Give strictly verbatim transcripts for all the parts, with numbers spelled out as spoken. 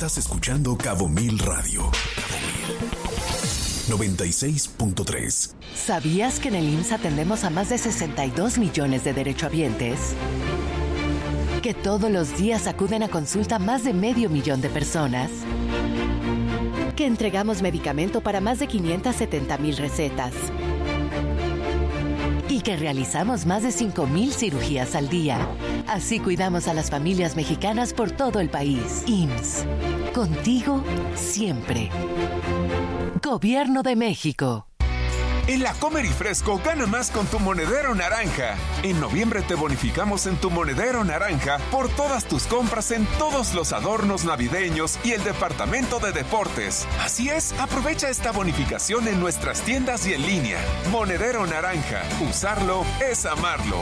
Estás escuchando Cabo Mil Radio. Cabo Mil noventa y seis punto tres. ¿Sabías que en el I M S S atendemos a más de sesenta y dos millones de derechohabientes? ¿Que todos los días acuden a consulta más de medio millón de personas? ¿Que entregamos medicamento para más de quinientas setenta mil recetas? Y que realizamos más de cinco mil cirugías al día. Así cuidamos a las familias mexicanas por todo el país. I M S S. Contigo siempre. Gobierno de México. En la Comer y Fresco gana más con tu monedero naranja. En noviembre te bonificamos en tu monedero naranja por todas tus compras en todos los adornos navideños y el departamento de deportes. Así es, aprovecha esta bonificación en nuestras tiendas y en línea. Monedero naranja, usarlo es amarlo.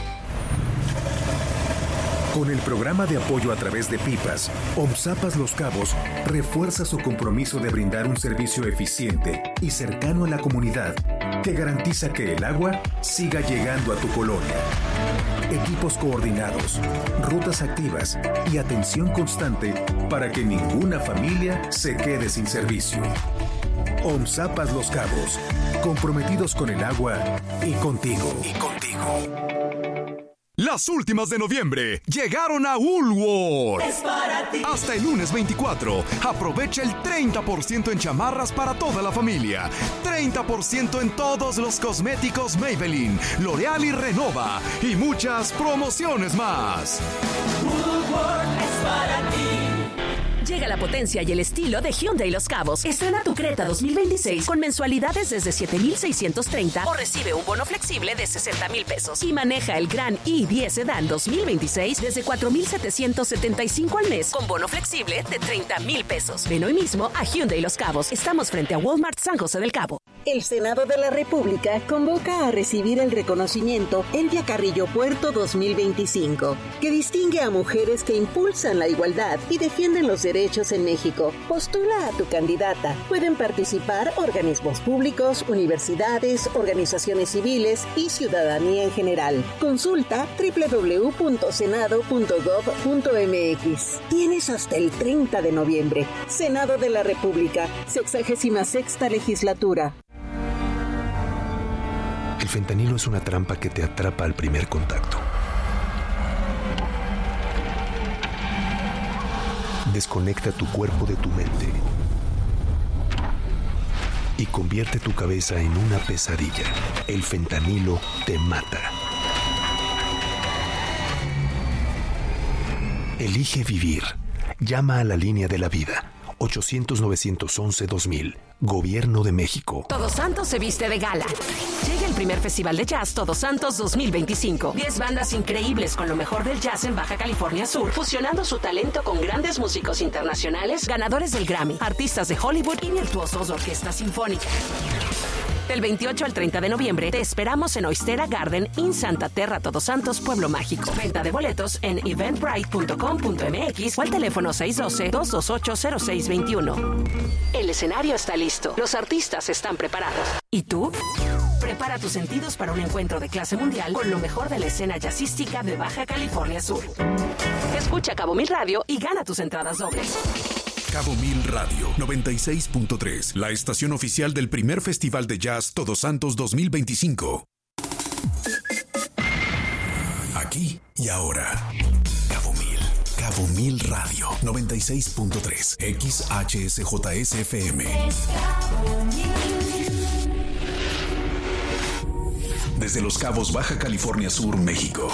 Con el programa de apoyo a través de pipas, OMSAPAS Los Cabos refuerza su compromiso de brindar un servicio eficiente y cercano a la comunidad que garantiza que el agua siga llegando a tu colonia. Equipos coordinados, rutas activas y atención constante para que ninguna familia se quede sin servicio. OMSAPAS Los Cabos, comprometidos con el agua y contigo. Y contigo. Las últimas de noviembre llegaron a Woolworth. Es para ti. Hasta el lunes veinticuatro. Aprovecha el treinta por ciento en chamarras para toda la familia. treinta por ciento en todos los cosméticos Maybelline, L'Oreal y Renova. Y muchas promociones más. Woolworth es para ti. Llega la potencia y el estilo de Hyundai Los Cabos. Estrena tu Creta dos mil veintiséis con mensualidades desde siete mil seiscientos treinta o recibe un bono flexible de sesenta mil pesos. Y maneja el Gran i diez Sedan dos mil veintiséis desde cuatro mil setecientos setenta y cinco al mes con bono flexible de treinta mil pesos. Ven hoy mismo a Hyundai Los Cabos. Estamos frente a Walmart San José del Cabo. El Senado de la República convoca a recibir el reconocimiento Elvia Carrillo Puerto dos mil veinticinco, que distingue a mujeres que impulsan la igualdad y defienden los derechos en México. Postula a tu candidata. Pueden participar organismos públicos, universidades, organizaciones civiles y ciudadanía en general. Consulta doble u doble u doble u punto senado punto gob punto eme equis. Tienes hasta el treinta de noviembre. Senado de la República, sexagésima sexta legislatura. El fentanilo es una trampa que te atrapa al primer contacto. Desconecta tu cuerpo de tu mente y convierte tu cabeza en una pesadilla. El fentanilo te mata. Elige vivir. Llama a la línea de la vida. ochocientos, novecientos once, dos mil. Gobierno de México. Todos Santos se viste de gala. Llega el primer Festival de Jazz Todos Santos dos mil veinticinco. diez bandas increíbles con lo mejor del jazz en Baja California Sur, fusionando su talento con grandes músicos internacionales, ganadores del Grammy, artistas de Hollywood y virtuosos de orquesta sinfónica. Del veintiocho al treinta de noviembre te esperamos en Oistera Garden in Santa Terra Todos Santos, Pueblo Mágico. Venta de boletos en eventbrite punto com punto eme equis o al teléfono seis uno dos, dos dos ocho, cero seis dos uno. El escenario está listo. Los artistas están preparados. ¿Y tú? Prepara tus sentidos para un encuentro de clase mundial con lo mejor de la escena jazzística de Baja California Sur. Escucha Cabo Mil Radio y gana tus entradas dobles. Cabo Mil Radio noventa y seis punto tres, la estación oficial del primer Festival de Jazz Todos Santos dos mil veinticinco. Aquí y ahora. Cabo Mil. Cabo Mil Radio noventa y seis punto tres, X H S J S F M. Desde Los Cabos, Baja California Sur, México.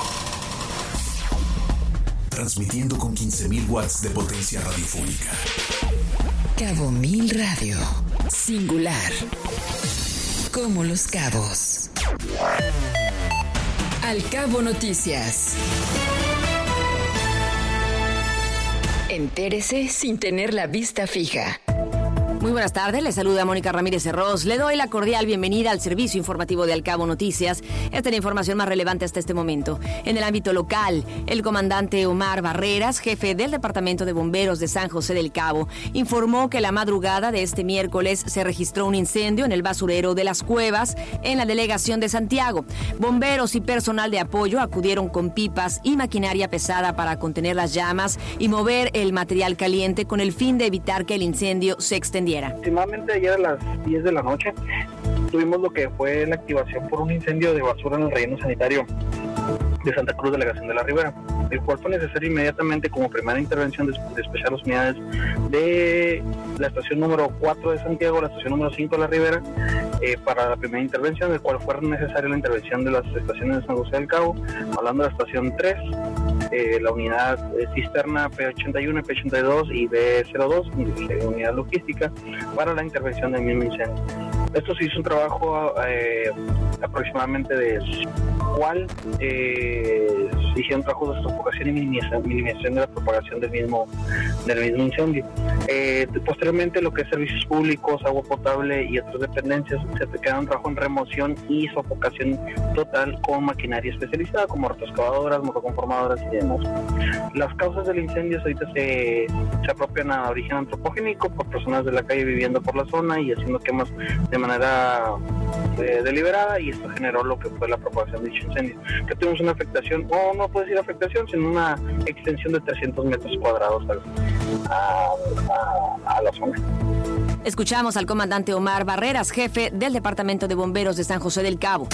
Transmitiendo con quince mil watts de potencia radiofónica. Cabo Mil Radio. Singular. Como Los Cabos. Al Cabo Noticias. Entérese sin tener la vista fija. Muy buenas tardes, le saluda Mónica Ramírez Herros. Le doy la cordial bienvenida al servicio informativo de Al Cabo Noticias. Esta es la información más relevante hasta este momento. En el ámbito local, el comandante Omar Barreras, jefe del Departamento de Bomberos de San José del Cabo, informó que la madrugada de este miércoles se registró un incendio en el basurero de Las Cuevas, en la delegación de Santiago. Bomberos y personal de apoyo acudieron con pipas y maquinaria pesada para contener las llamas y mover el material caliente con el fin de evitar que el incendio se extendiera. Aproximadamente ayer a las diez de la noche tuvimos lo que fue la activación por un incendio de basura en el relleno sanitario de Santa Cruz, delegación de la Ribera, el cual fue necesario inmediatamente como primera intervención de despechar las unidades de la estación número cuatro de Santiago, la estación número cinco de la Ribera, eh, para la primera intervención, del cual fue necesaria la intervención de las estaciones de San José del Cabo, hablando de la estación tres, eh, la unidad eh, cisterna P ochenta y uno, P ochenta y dos y B cero dos, eh, unidad logística, para la intervención del mismo incendio. Esto se hizo un trabajo eh, aproximadamente de cual eh, se hicieron trabajos de sofocación y minimización, minimización de la propagación del mismo del mismo incendio. Eh, posteriormente, lo que es servicios públicos, agua potable y otras dependencias, se quedaron trabajo en remoción y sofocación total con maquinaria especializada como rotoscavadoras, motoconformadoras y demás. Las causas del incendio ahorita se, se apropian a origen antropogénico por personas de la calle viviendo por la zona y haciendo quemas de manera eh, deliberada, y esto generó lo que fue la propagación de dicho incendio, que tuvimos una afectación, o no puedo decir afectación, sino una extensión de trescientos metros cuadrados a, a, a la zona. Escuchamos al comandante Omar Barreras, jefe del Departamento de Bomberos de San José del Cabo.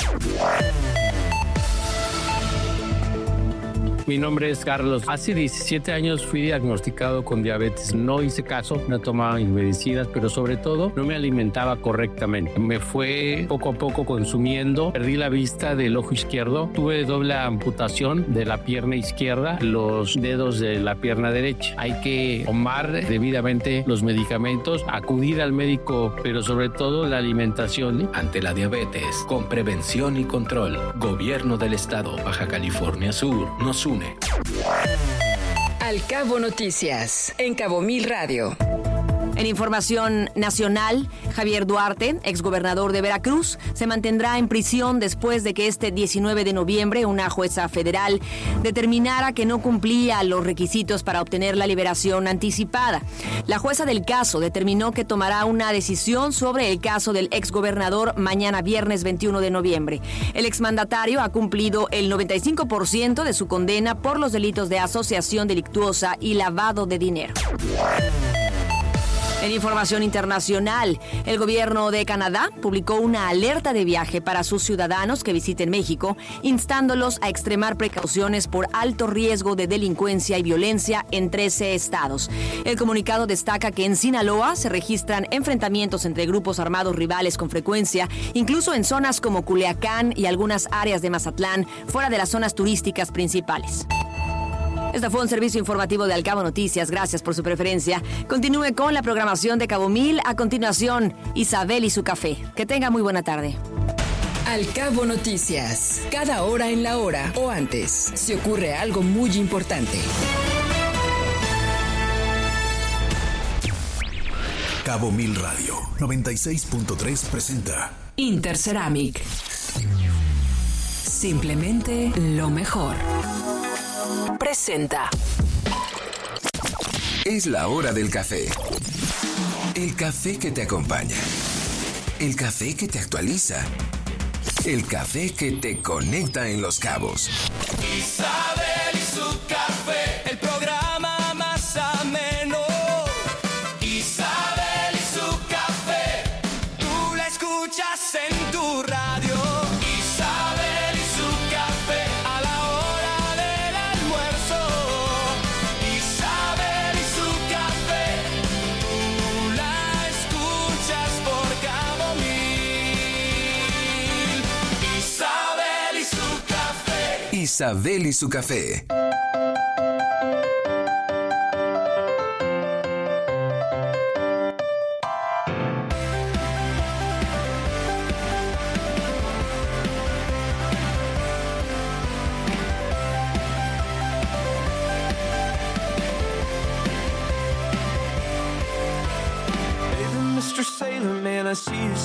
Mi nombre es Carlos. Hace diecisiete años fui diagnosticado con diabetes. No hice caso, no tomaba mis medicinas, pero sobre todo no me alimentaba correctamente. Me fue poco a poco consumiendo. Perdí la vista del ojo izquierdo. Tuve doble amputación de la pierna izquierda, los dedos de la pierna derecha. Hay que tomar debidamente los medicamentos, acudir al médico, pero sobre todo la alimentación. Ante la diabetes, con prevención y control, Gobierno del Estado, Baja California Sur, nos une. Al Cabo Noticias, en Cabo Mil Radio. En información nacional, Javier Duarte, exgobernador de Veracruz, se mantendrá en prisión después de que este diecinueve de noviembre una jueza federal determinara que no cumplía los requisitos para obtener la liberación anticipada. La jueza del caso determinó que tomará una decisión sobre el caso del exgobernador mañana viernes veintiuno de noviembre. El exmandatario ha cumplido el noventa y cinco por ciento de su condena por los delitos de asociación delictuosa y lavado de dinero. En información internacional, el gobierno de Canadá publicó una alerta de viaje para sus ciudadanos que visiten México, instándolos a extremar precauciones por alto riesgo de delincuencia y violencia en trece estados. El comunicado destaca que en Sinaloa se registran enfrentamientos entre grupos armados rivales con frecuencia, incluso en zonas como Culiacán y algunas áreas de Mazatlán, fuera de las zonas turísticas principales. Este fue un servicio informativo de Al Cabo Noticias. Gracias por su preferencia. Continúe con la programación de Cabo Mil. A continuación, Isabel y su café. Que tenga muy buena tarde. Al Cabo Noticias. Cada hora en la hora o antes, si ocurre algo muy importante. Cabo Mil Radio noventa y seis punto tres presenta Interceramic. Simplemente lo mejor. Presenta. Es la hora del café. El café que te acompaña. El café que te actualiza. El café que te conecta en Los Cabos. Isabel y su café, el programa más ameno. Isabel y su café, tú la escuchas en tu radio. Isabel y su café, a la hora del almuerzo. Isabel y su café, tú la escuchas por Cabo Mil. Isabel y su café. Isabel y su café.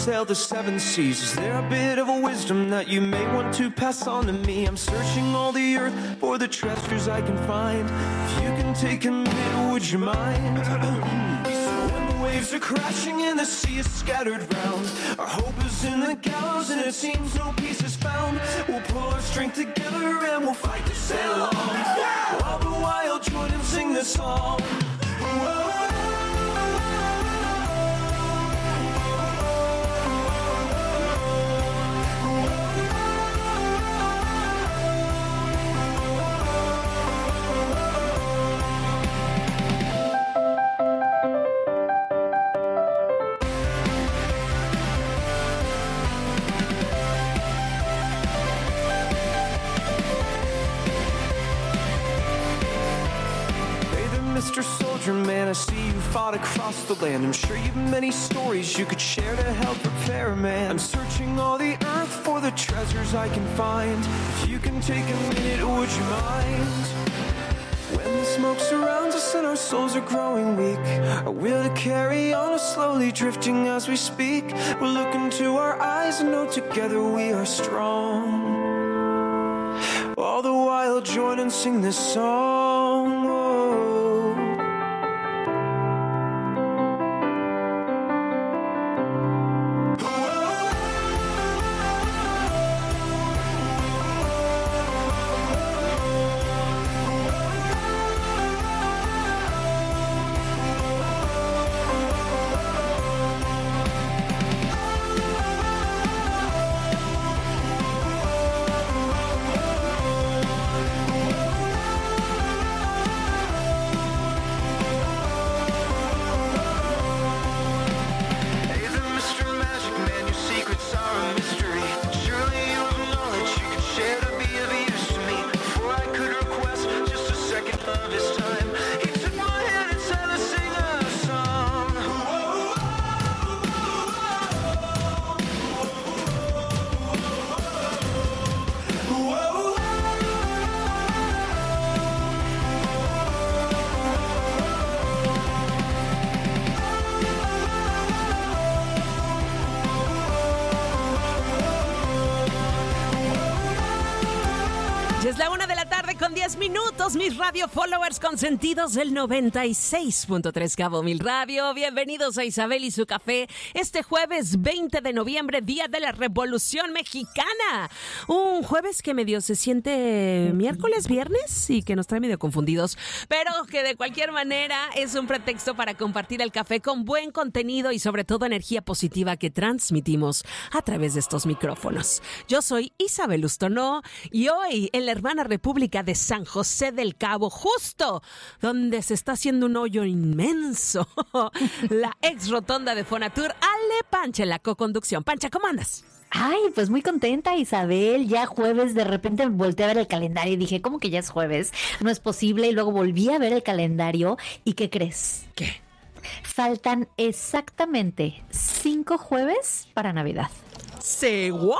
sail the seven seas? Is there a bit of a wisdom that you may want to pass on to me? I'm searching all the earth for the treasures I can find. If you can take a minute, would you mind? When the waves are crashing and the sea is scattered round, our hope is in the gallows and it seems no peace is found. We'll pull our strength together and we'll fight to sail on. All the while join and sing this song. Whoa. Mister Soldier Man, I see you fought across the land. I'm sure you've many stories you could share to help prepare a man. I'm searching all the earth for the treasures I can find. If you can take a minute, would you mind? When the smoke surrounds us and our souls are growing weak, our will to carry on is slowly drifting as we speak. We'll look into our eyes and know together we are strong. All the while join and sing this song. Oh. Es la una de la tarde con diez minutos, mis radio followers consentidos del noventa y seis punto tres Cabo Mil Radio. Bienvenidos a Isabel y su café este jueves veinte de noviembre, Día de la Revolución Mexicana. Un jueves que medio se siente miércoles, viernes y que nos trae medio confundidos, pero que de cualquier manera es un pretexto para compartir el café con buen contenido y sobre todo energía positiva que transmitimos a través de estos micrófonos. Yo soy Isabel Ustonó y hoy en la hermana República de San José del Cabo, justo donde se está haciendo un hoyo inmenso, la ex rotonda de Fonatur, Ale Pancha en la coconducción. Pancha, ¿cómo andas? Ay, pues muy contenta, Isabel. Ya jueves, de repente volteé a ver el calendario y dije, ¿cómo que ya es jueves? No es posible. Y luego volví a ver el calendario. ¿Y qué crees? ¿Qué? Faltan exactamente cinco jueves para Navidad. ¿Say what?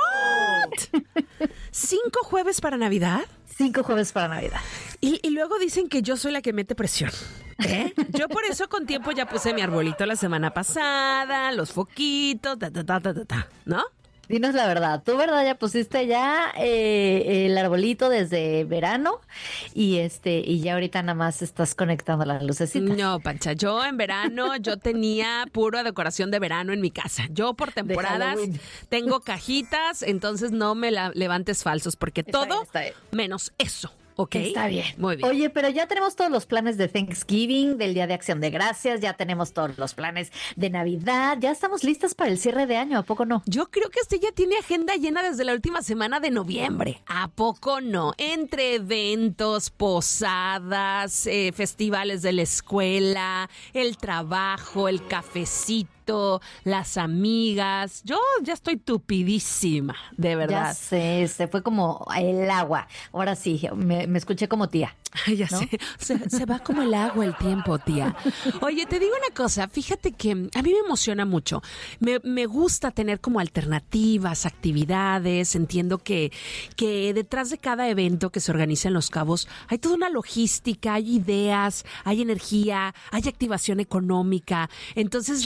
¿Cinco jueves para Navidad? Cinco jueves para Navidad. Y, y luego dicen que yo soy la que mete presión. ¿Eh? Yo por eso con tiempo ya puse mi arbolito la semana pasada, los foquitos, ta, ta, ta, ta, ta, ta, ¿no? Dinos la verdad, tú, ¿verdad? Ya pusiste ya eh, el arbolito desde verano y este y ya ahorita nada más estás conectando las lucecitas. No, Pancha, yo en verano yo tenía pura decoración de verano en mi casa. Yo por temporadas tengo cajitas, entonces no me la levantes falsos porque está todo bien, está bien. Menos eso. Ok, está bien. Muy bien. Oye, pero ya tenemos todos los planes de Thanksgiving, del Día de Acción de Gracias, ya tenemos todos los planes de Navidad, ya estamos listas para el cierre de año, ¿a poco no? Yo creo que usted ya tiene agenda llena desde la última semana de noviembre, ¿a poco no? Entre eventos, posadas, eh, festivales de la escuela, el trabajo, el cafecito, las amigas. Yo ya estoy tupidísima, de verdad. Ya sé, se fue como el agua. Ahora sí, me, me escuché como tía. Ay, ya ¿no? sé. Se, se va como el agua el tiempo, tía. Oye, te digo una cosa. Fíjate que a mí me emociona mucho. Me, me gusta tener como alternativas, actividades. Entiendo que, que detrás de cada evento que se organiza en Los Cabos hay toda una logística, hay ideas, hay energía, hay activación económica. Entonces recuerdo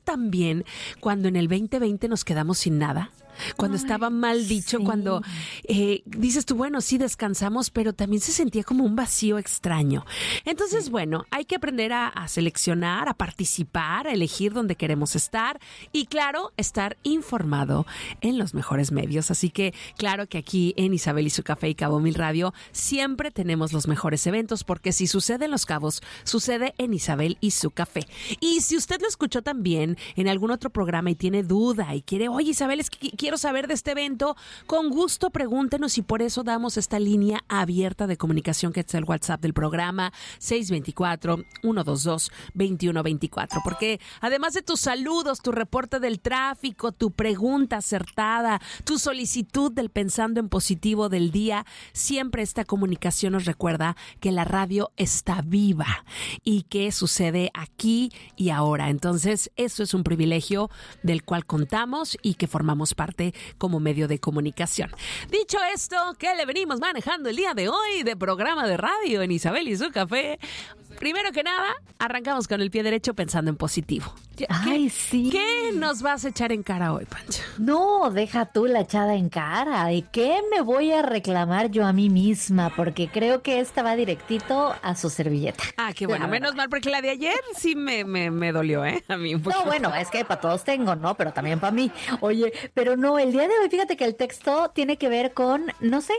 también cuando en el veinte veinte nos quedamos sin nada? Cuando Ay, estaba mal dicho, sí. cuando eh, dices tú, bueno, sí descansamos, pero también se sentía como un vacío extraño. Entonces, sí. bueno, hay que aprender a, a seleccionar, a participar, a elegir dónde queremos estar y, claro, estar informado en los mejores medios. Así que, claro que aquí en Isabel y su Café y Cabo Mil Radio siempre tenemos los mejores eventos, porque si sucede en Los Cabos, sucede en Isabel y su Café. Y si usted lo escuchó también en algún otro programa y tiene duda y quiere, oye, Isabel, es que quiero saber de este evento, con gusto pregúntenos, y por eso damos esta línea abierta de comunicación que es el WhatsApp del programa seis dos cuatro, uno dos dos, dos uno dos cuatro, porque además de tus saludos, tu reporte del tráfico, tu pregunta acertada, tu solicitud del Pensando en Positivo del día, siempre esta comunicación nos recuerda que la radio está viva y que sucede aquí y ahora. Entonces, eso es un privilegio del cual contamos y que formamos parte como medio de comunicación. Dicho esto, ¿qué le venimos manejando el día de hoy de programa de radio en Isabel y su Café? Primero que nada, arrancamos con el pie derecho pensando en positivo. Ay, ¿Qué, sí. ¿Qué nos vas a echar en cara hoy, Pancha? No, deja tú la echada en cara. ¿De qué me voy a reclamar yo a mí misma? Porque creo que esta va directito a su servilleta. Ah, qué bueno. Menos mal, porque la de ayer sí me, me, me dolió, ¿eh? A mí un poquito. No, bueno, es que para todos tengo, ¿no? Pero también para mí. Oye, pero no, el día de hoy, fíjate que el texto tiene que ver con, no sé.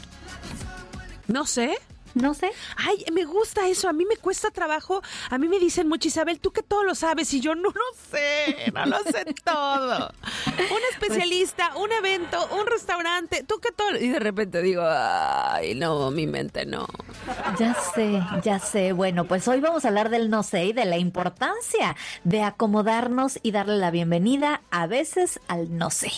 ¿No sé? No sé. Ay, me gusta eso. A mí me cuesta trabajo. A mí me dicen mucho, Isabel, tú que todo lo sabes. Y yo no lo sé. No lo sé todo. Un especialista, pues, un evento, un restaurante. Tú que todo. Y de repente digo, ay, no, mi mente no. Ya sé, ya sé. Bueno, pues hoy vamos a hablar del no sé y de la importancia de acomodarnos y darle la bienvenida a veces al no sé.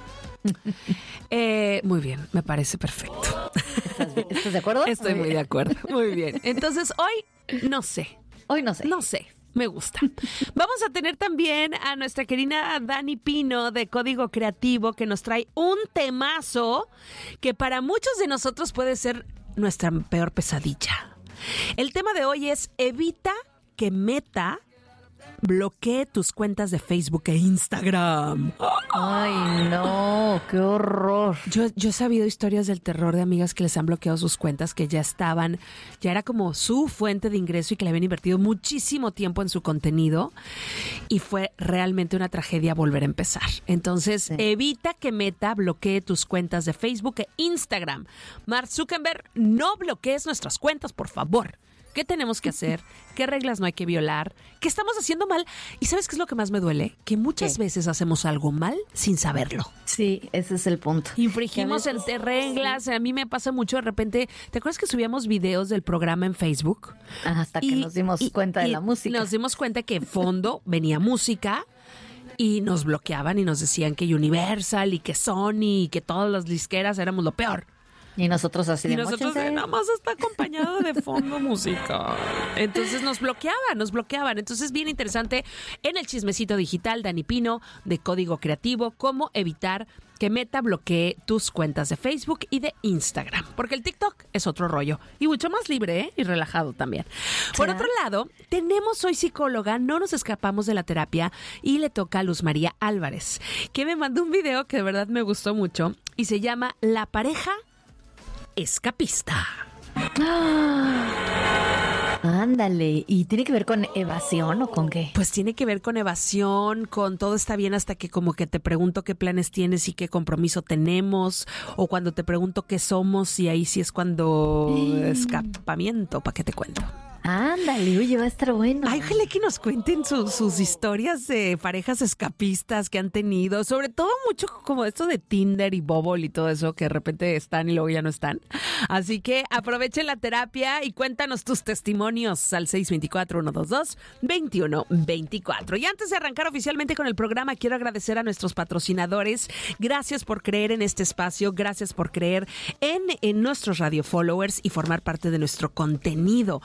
Eh, muy bien, me parece perfecto. ¿Estás, ¿Estás de acuerdo? Estoy muy, muy de acuerdo. Muy bien. Entonces, hoy no sé. Hoy no sé. No sé. Me gusta. Vamos a tener también a nuestra querida Dani Pino de Código Creativo, que nos trae un temazo que para muchos de nosotros puede ser nuestra peor pesadilla. El tema de hoy es: evita que Meta bloquee tus cuentas de Facebook e Instagram. Ay, no, qué horror. Yo, yo he sabido historias del terror de amigas que les han bloqueado sus cuentas, que ya estaban, ya era como su fuente de ingreso y que le habían invertido muchísimo tiempo en su contenido, y fue realmente una tragedia volver a empezar. Entonces, sí. Evita que Meta bloquee tus cuentas de Facebook e Instagram. Mark Zuckerberg, no bloquees nuestras cuentas, por favor. ¿Qué tenemos que hacer? ¿Qué reglas no hay que violar? ¿Qué estamos haciendo mal? ¿Y sabes qué es lo que más me duele? Que muchas ¿Qué? veces hacemos algo mal sin saberlo. Sí, ese es el punto. Infringimos entre reglas. Sí. A mí me pasa mucho de repente. ¿Te acuerdas que subíamos videos del programa en Facebook? Hasta y, que nos dimos y, cuenta de la música. Nos dimos cuenta que en fondo venía música y nos bloqueaban y nos decían que Universal y que Sony y que todas las disqueras éramos lo peor. Y nosotros así de Y nosotros de, nada más está acompañado de fondo música. Entonces nos bloqueaban, nos bloqueaban. Entonces, bien interesante en el chismecito digital, Dani Pino de Código Creativo, cómo evitar que Meta bloquee tus cuentas de Facebook y de Instagram. Porque el TikTok es otro rollo y mucho más libre, ¿eh? Y relajado también. Por ¿Será? Otro lado, tenemos hoy psicóloga, no nos escapamos de la terapia, y le toca a Luz María Álvarez, que me mandó un video que de verdad me gustó mucho y se llama La pareja escapista. ¡Ah! Ándale, ¿y tiene que ver con evasión o con qué? Pues tiene que ver con evasión, con todo está bien hasta que como que te pregunto qué planes tienes y qué compromiso tenemos, o cuando te pregunto qué somos y ahí sí es cuando mm. escapamiento, ¿para qué te cuento? Ándale, oye, va a estar bueno. Ay, ojalá que nos cuenten su, sus historias de parejas escapistas que han tenido, sobre todo mucho como esto de Tinder y Bubble y todo eso, que de repente están y luego ya no están. Así que aprovechen la terapia y cuéntanos tus testimonios al seis dos cuatro, uno dos dos, dos uno dos cuatro. Y antes de arrancar oficialmente con el programa, quiero agradecer a nuestros patrocinadores. Gracias por creer en este espacio, gracias por creer en, en nuestros radio followers y formar parte de nuestro contenido.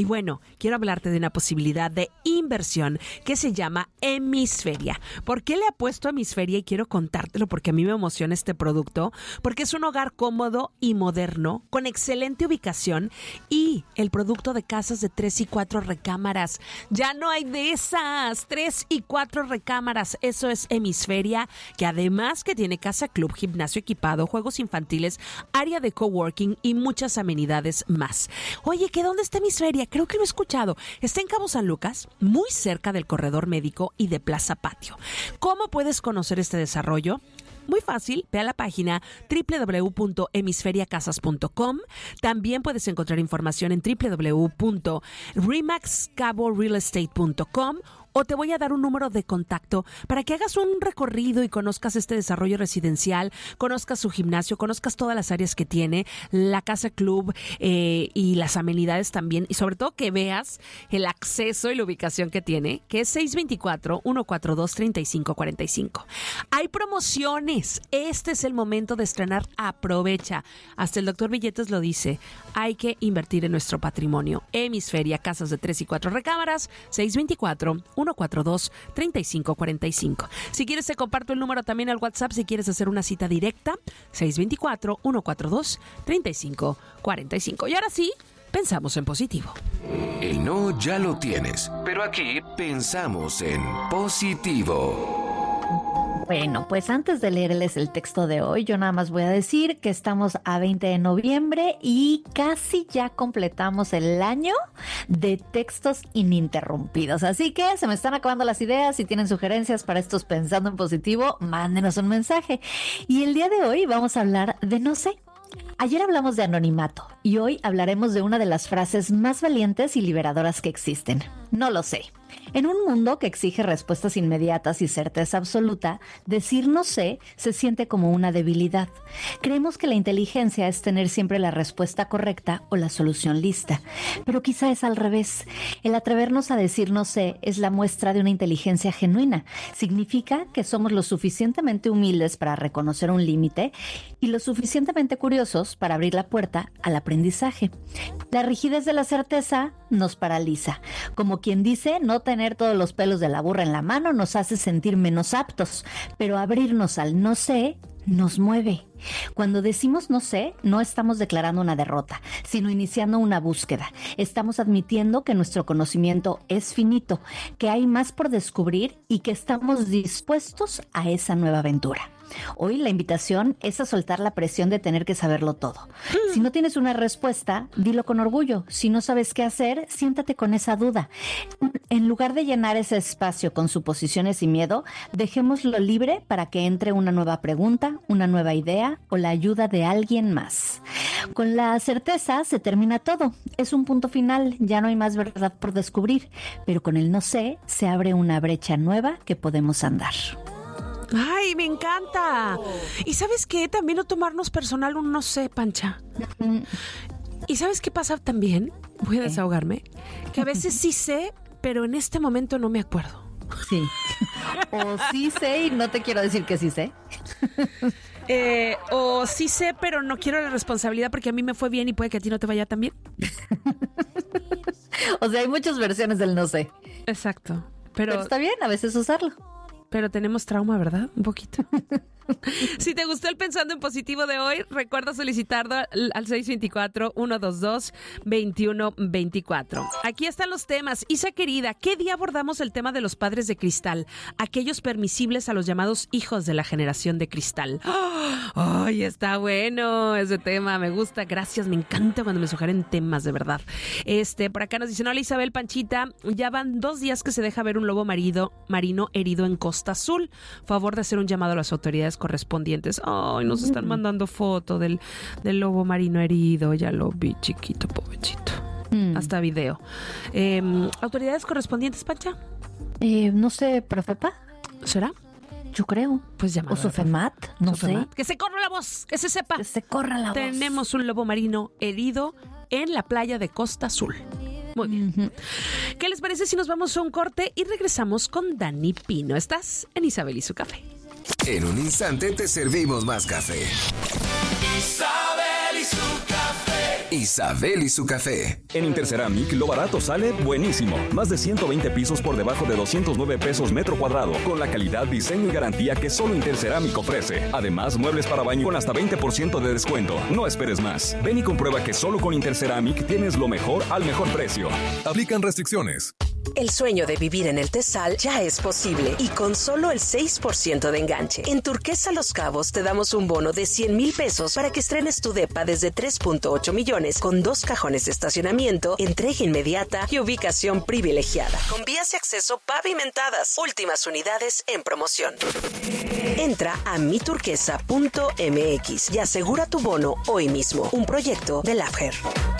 Y bueno, quiero hablarte de una posibilidad de inversión que se llama Hemisferia. ¿Por qué le apuesto a Hemisferia? Y quiero contártelo porque a mí me emociona este producto, porque es un hogar cómodo y moderno, con excelente ubicación y el producto de casas de tres y cuatro recámaras. Ya no hay de esas, tres y cuatro recámaras. Eso es Hemisferia, que además que tiene casa club, gimnasio equipado, juegos infantiles, área de coworking y muchas amenidades más. Oye, ¿que dónde está Hemisferia? Creo que lo he escuchado. Está en Cabo San Lucas, muy cerca del corredor médico y de Plaza Patio. ¿Cómo puedes conocer este desarrollo? Muy fácil, ve a la página doble u doble u doble u punto hemisferia casas punto com. También puedes encontrar información en doble u doble u doble u punto remax cabo real estate punto com. O te voy a dar un número de contacto para que hagas un recorrido y conozcas este desarrollo residencial, conozcas su gimnasio, conozcas todas las áreas que tiene, la casa club eh, y las amenidades también. Y sobre todo que veas el acceso y la ubicación que tiene, que es seis dos cuatro, uno cuatro dos, tres cinco cuatro cinco. Hay promociones. Este es el momento de estrenar. Aprovecha. Hasta el doctor Billetes lo dice. Hay que invertir en nuestro patrimonio. Hemisferia, casas de tres y cuatro recámaras, seis dos cuatro, uno cuatro dos, tres cinco cuatro cinco. Si quieres te comparto el número también al WhatsApp si quieres hacer una cita directa, seis dos cuatro, uno cuatro dos, tres cinco cuatro cinco. Y ahora sí, pensamos en positivo. El no ya lo tienes, pero aquí pensamos en positivo. Bueno, pues antes de leerles el texto de hoy, yo nada más voy a decir que estamos a veinte de noviembre y casi ya completamos el año de textos ininterrumpidos. Así que se me están acabando las ideas. Si tienen sugerencias para estos Pensando en Positivo, mándenos un mensaje. Y el día de hoy vamos a hablar de no sé. Ayer hablamos de anonimato y hoy hablaremos de una de las frases más valientes y liberadoras que existen. No lo sé. En un mundo que exige respuestas inmediatas y certeza absoluta, decir no sé se siente como una debilidad. Creemos que la inteligencia es tener siempre la respuesta correcta o la solución lista, pero quizá es al revés. El atrevernos a decir no sé es la muestra de una inteligencia genuina. Significa que somos lo suficientemente humildes para reconocer un límite y lo suficientemente curiosos para abrir la puerta al aprendizaje. La rigidez de la certeza nos paraliza. Como quien dice, no tener todos los pelos de la burra en la mano nos hace sentir menos aptos, pero abrirnos al no sé nos mueve. Cuando decimos no sé, no estamos declarando una derrota, sino iniciando una búsqueda. Estamos admitiendo que nuestro conocimiento es finito, que hay más por descubrir y que estamos dispuestos a esa nueva aventura. Hoy la invitación es a soltar la presión de tener que saberlo todo. Si no tienes una respuesta, dilo con orgullo. Si no sabes qué hacer, siéntate con esa duda. En lugar de llenar ese espacio con suposiciones y miedo, dejémoslo libre para que entre una nueva pregunta, una nueva idea o la ayuda de alguien más. Con la certeza se termina todo. Es un punto final, ya no hay más verdad por descubrir. Pero con el no sé, se abre una brecha nueva que podemos andar. ¡Ay, me encanta! ¿Y sabes qué? También no tomarnos personal un no sé, Pancha. ¿Y sabes qué pasa también? Voy a desahogarme. Que a veces sí sé, pero en este momento no me acuerdo. Sí. O sí sé y no te quiero decir que sí sé. Eh, o sí sé, pero no quiero la responsabilidad porque a mí me fue bien y puede que a ti no te vaya tan bien. O sea, hay muchas versiones del no sé. Exacto. Pero, pero está bien a veces usarlo. Pero tenemos trauma, ¿verdad? Un poquito. Si te gustó el Pensando en Positivo de hoy, recuerda solicitarlo al seis dos cuatro, uno dos dos, dos uno dos cuatro. Aquí están los temas. Isa querida, ¿qué día abordamos el tema de los padres de cristal? Aquellos permisibles a los llamados hijos de la generación de cristal. ¡Ay, está bueno ese tema! Me gusta, gracias. Me encanta cuando me sugieren temas, de verdad. Este, por acá nos dicen, hola Isabel Panchita, ya van dos días que se deja ver un lobo marido, marino herido en Costa Azul. Favor de hacer un llamado a las autoridades correspondientes. Ay, nos están mandando foto del, del lobo marino herido. Ya lo vi, chiquito, pobrecito. Mm. Hasta video. Eh, ¿Autoridades correspondientes, Pancha? Eh, no sé, ¿Profepa? ¿Será? Yo creo. Pues llamado. O Sofemat, no Sofemat. sé. Que se corra la voz, que se sepa. Que se corra la voz. Tenemos un lobo marino herido en la playa de Costa Azul. Muy bien. Uh-huh. ¿Qué les parece si nos vamos a un corte y regresamos con Dani Pino? Estás en Isabel y su café. En un instante te servimos más café. Isabel y su café. Isabel y su café. En Interceramic lo barato sale buenísimo. Más de ciento veinte pisos por debajo de doscientos nueve pesos metro cuadrado, con la calidad, diseño y garantía que solo Interceramic ofrece. Además, muebles para baño con hasta veinte por ciento de descuento. No esperes más. Ven y comprueba que solo con Interceramic tienes lo mejor al mejor precio. Aplican restricciones. El sueño de vivir en el Tesal ya es posible y con solo el seis por ciento de enganche. En Turquesa Los Cabos te damos un bono de cien mil pesos para que estrenes tu depa desde tres punto ocho millones con dos cajones de estacionamiento, entrega inmediata y ubicación privilegiada. Con vías de acceso pavimentadas. Últimas unidades en promoción. Entra a mi turquesa punto m x y asegura tu bono hoy mismo. Un proyecto de Laffer.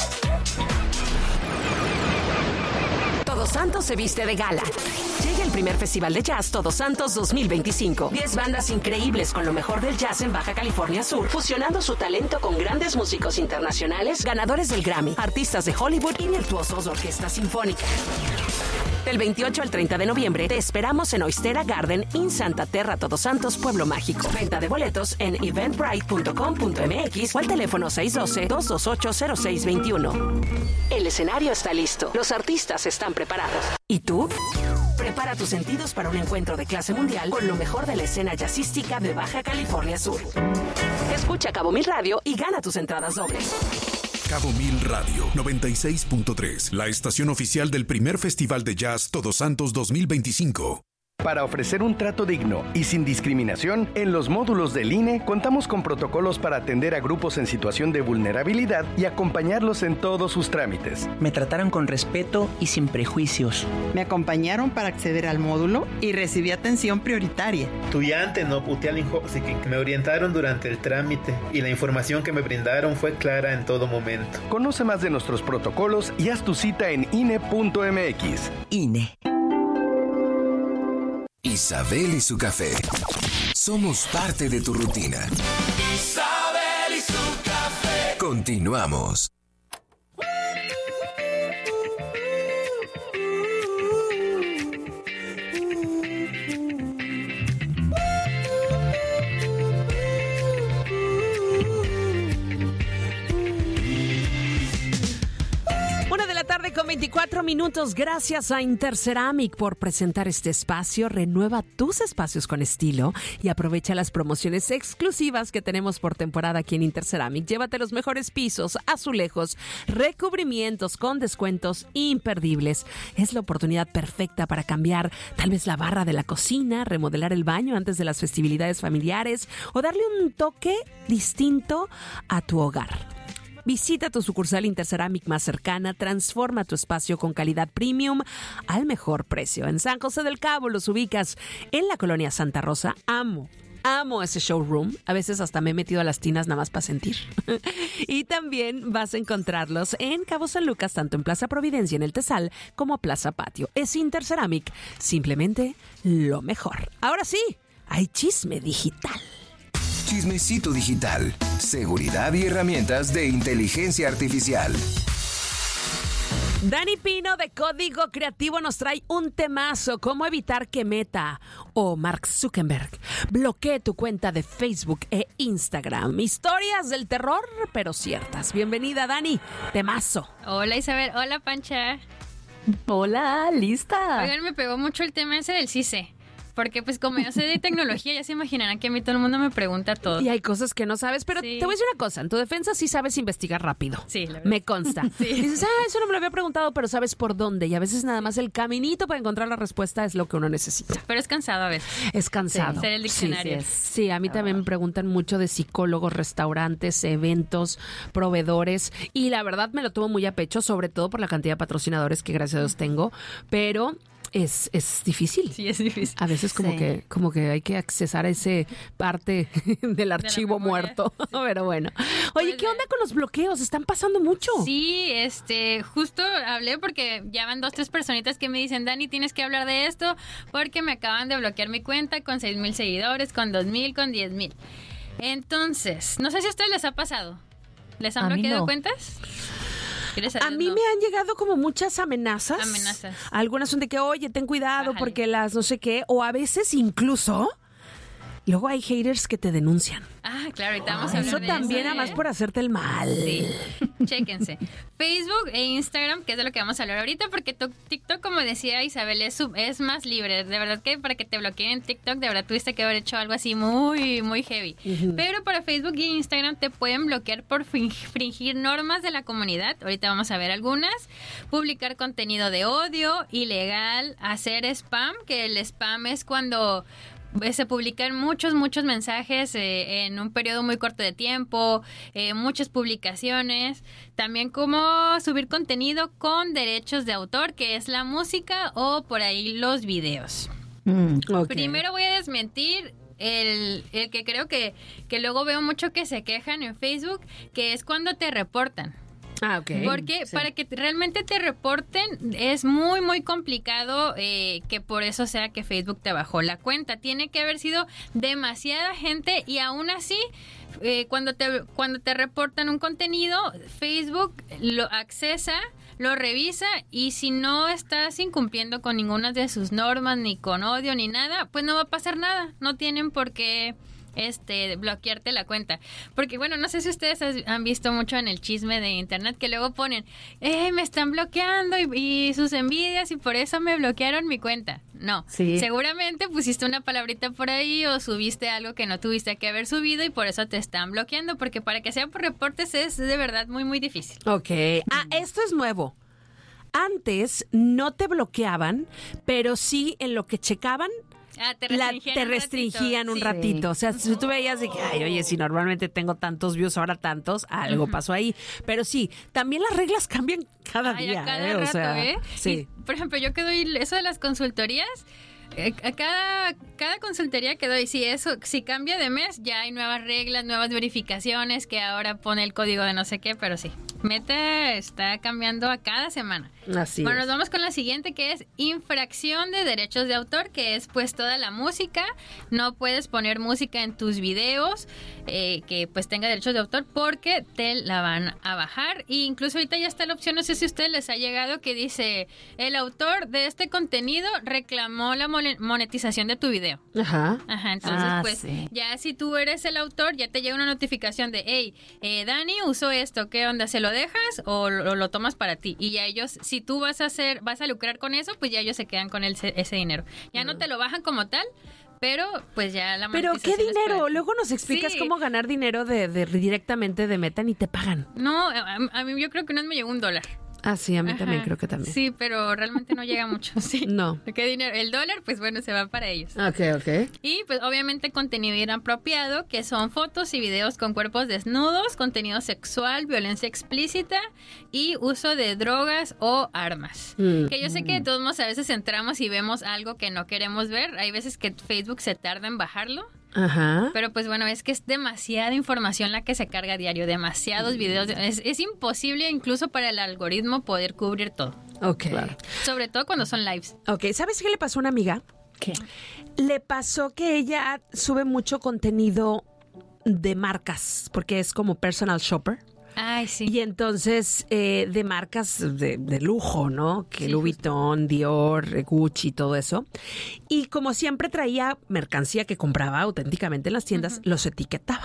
Todos Santos se viste de gala. Llega el primer festival de jazz Todos Santos dos mil veinticinco. Diez bandas increíbles con lo mejor del jazz en Baja California Sur, fusionando su talento con grandes músicos internacionales, ganadores del Grammy, artistas de Hollywood y virtuosos de orquesta sinfónica. Del veintiocho al treinta de noviembre te esperamos en Oistera Garden in Santa Terra Todos Santos, Pueblo Mágico. Venta de boletos en eventbrite punto com punto m x o al teléfono seis uno dos, dos dos ocho, cero seis dos uno. El escenario está listo. Los artistas están preparados. ¿Y tú? Prepara tus sentidos para un encuentro de clase mundial con lo mejor de la escena jazzística de Baja California Sur. Escucha Cabo Mil Radio y gana tus entradas dobles. Cabo Mil Radio noventa y seis punto tres, la estación oficial del primer Festival de Jazz Todos Santos dos mil veinticinco. Para ofrecer un trato digno y sin discriminación, en los módulos del I N E contamos con protocolos para atender a grupos en situación de vulnerabilidad y acompañarlos en todos sus trámites. Me trataron con respeto y sin prejuicios. Me acompañaron para acceder al módulo y recibí atención prioritaria. Estudiante no Putialin Hoxiki, me orientaron durante el trámite y la información que me brindaron fue clara en todo momento. Conoce más de nuestros protocolos y haz tu cita en I N E punto m x. I N E. Isabel y su café. Somos parte de tu rutina. Isabel y su café. Continuamos. Con veinticuatro minutos, gracias a Interceramic por presentar este espacio. Renueva tus espacios con estilo y aprovecha las promociones exclusivas que tenemos por temporada aquí en Interceramic. Llévate los mejores pisos, azulejos, recubrimientos con descuentos imperdibles. Es la oportunidad perfecta para cambiar tal vez la barra de la cocina, remodelar el baño antes de las festividades familiares o darle un toque distinto a tu hogar. Visita tu sucursal Interceramic más cercana, transforma tu espacio con calidad premium al mejor precio. En San José del Cabo los ubicas en la colonia Santa Rosa. Amo. Amo ese showroom. A veces hasta me he metido a las tinas nada más para sentir. Y también vas a encontrarlos en Cabo San Lucas, tanto en Plaza Providencia en el Tesal como Plaza Patio. Es Interceramic, simplemente lo mejor. Ahora sí, hay chisme digital. Chismecito digital. Seguridad y herramientas de inteligencia artificial. Dani Pino de Código Creativo nos trae un temazo: cómo evitar que Meta o Mark Zuckerberg bloquee tu cuenta de Facebook e Instagram. Historias del terror, pero ciertas. Bienvenida, Dani. Temazo. Hola, Isabel. Hola, Pancha. Hola, lista. Oigan, me pegó mucho el tema ese del C I S E. Porque pues como yo sé de tecnología, ya se imaginarán que a mí todo el mundo me pregunta todo. Y hay cosas que no sabes, pero sí. Te voy a decir una cosa. En tu defensa sí sabes investigar rápido. Sí, la verdad. Me consta. Sí. Dices, ah, eso no me lo había preguntado, pero sabes por dónde. Y a veces nada más el caminito para encontrar la respuesta es lo que uno necesita. Pero es cansado a veces. Es cansado. Sí, ser el diccionario. Sí, sí, sí, a mí también me preguntan mucho de psicólogos, restaurantes, eventos, proveedores. Y la verdad me lo tomo muy a pecho, sobre todo por la cantidad de patrocinadores que gracias a Dios tengo. Pero... Es, es difícil. Sí, es difícil. A veces como sí. que como que hay que accesar a ese parte del archivo de muerto. Sí. Pero bueno. Oye, pues, ¿qué onda con los bloqueos? Están pasando mucho. Sí, este, justo hablé porque ya van dos, tres personitas que me dicen, Dani, tienes que hablar de esto porque me acaban de bloquear mi cuenta con seis mil seguidores, con dos mil, con diez mil. Entonces, no sé si a ustedes les ha pasado. ¿Les han a bloqueado no. cuentas? A mí no. me han llegado como muchas amenazas. Amenazas. Algunas son de que, oye, ten cuidado Bájale. porque las no sé qué. O a veces incluso luego hay haters que te denuncian. Ah, claro, ahorita vamos a hablar Eso de también, eso, nada más ¿eh? por hacerte el mal. Sí, chéquense. Facebook e Instagram, que es de lo que vamos a hablar ahorita, porque to- TikTok, como decía Isabel, es, sub- es más libre. De verdad que para que te bloqueen en TikTok, de verdad tuviste que haber hecho algo así muy, muy heavy. Ujú. Pero para Facebook y Instagram te pueden bloquear por fin- fringir normas de la comunidad. Ahorita vamos a ver algunas. Publicar contenido de odio, ilegal, hacer spam, que el spam es cuando se publican muchos, muchos mensajes eh, en un periodo muy corto de tiempo, eh, muchas publicaciones. También como subir contenido con derechos de autor, que es la música o por ahí los videos. Mm, okay. Primero voy a desmentir el, el que creo que, que luego veo mucho que se quejan en Facebook, que es cuando te reportan. Ah, ok. Porque Sí. para que realmente te reporten es muy, muy complicado eh, que por eso sea que Facebook te bajó la cuenta. Tiene que haber sido demasiada gente y aún así, eh, cuando te cuando te reportan un contenido, Facebook lo accesa, lo revisa y si no estás incumpliendo con ninguna de sus normas, ni con odio, ni nada, pues no va a pasar nada. No tienen por qué este bloquearte la cuenta, porque bueno, no sé si ustedes has- han visto mucho en el chisme de internet que luego ponen, eh, me están bloqueando y, y sus envidias y por eso me bloquearon mi cuenta. No, Sí. seguramente pusiste una palabrita por ahí o subiste algo que no tuviste que haber subido y por eso te están bloqueando, porque para que sea por reportes es de verdad muy muy difícil. Ok. Ah, esto es nuevo. Antes no te bloqueaban, pero sí en lo que checaban Ah, te la- restringían, te un restringían ratito, un sí. ratito. O sea, si tú veías de que, ay, oye, si normalmente tengo tantos views, ahora tantos, algo Ujú. pasó ahí. Pero sí, también las reglas cambian cada Ay, día. a cada ¿eh? O rato, sea, ¿eh? sí. Y, por ejemplo, yo que doy eso de las consultorías, eh, a cada, cada consultoría que doy, si eso, si cambia de mes, ya hay nuevas reglas, nuevas verificaciones, que ahora pone el código de no sé qué, pero sí. Meta está cambiando a cada semana. Así Bueno, es. nos vamos con la siguiente, que es infracción de derechos de autor, que es pues toda la música. No puedes poner música en tus videos eh, que pues tenga derechos de autor porque te la van a bajar. E incluso ahorita ya está la opción, no sé si a ustedes les ha llegado, que dice, el autor de este contenido reclamó la mole- monetización de tu video. Ajá. Ajá, entonces Ah, pues sí. ya si tú eres el autor, ya te llega una notificación de, hey, eh, Dani usó esto, ¿qué onda? ¿Se lo dejas o lo, lo tomas para ti? Y ya ellos, si tú vas a hacer, vas a lucrar con eso, pues ya ellos se quedan con el, ese dinero. Ya no te lo bajan como tal, pero pues ya la Pero ¿qué monetización es para dinero? ti. Luego nos explicas Sí. cómo ganar dinero de, de- directamente de Meta y te pagan. No, a, a mí yo creo que no me llegó un dólar. Ah, sí, a mí Ajá. también creo que también. Sí, pero realmente no llega mucho, sí. No. ¿Qué dinero? El dólar, pues bueno, se va para ellos. Ok, ok. Y pues obviamente contenido inapropiado, que son fotos y videos con cuerpos desnudos, contenido sexual, violencia explícita y uso de drogas o armas. Mm. Que yo sé que de todos modos a veces entramos y vemos algo que no queremos ver. Hay veces que Facebook se tarda en bajarlo. Ajá. Pero pues bueno, es que es demasiada información la que se carga a diario, demasiados videos. Es, es imposible incluso para el algoritmo poder cubrir todo. Ok. Sobre todo cuando son lives. Ok, ¿sabes qué le pasó a una amiga? ¿Qué? Le pasó que ella sube mucho contenido de marcas, porque es como personal shopper. Ay, sí. Y entonces eh, de marcas de, de lujo, ¿no? Que Sí, Louis Vuitton, Dior, Gucci, todo eso. Y como siempre traía mercancía que compraba auténticamente en las tiendas, los etiquetaba.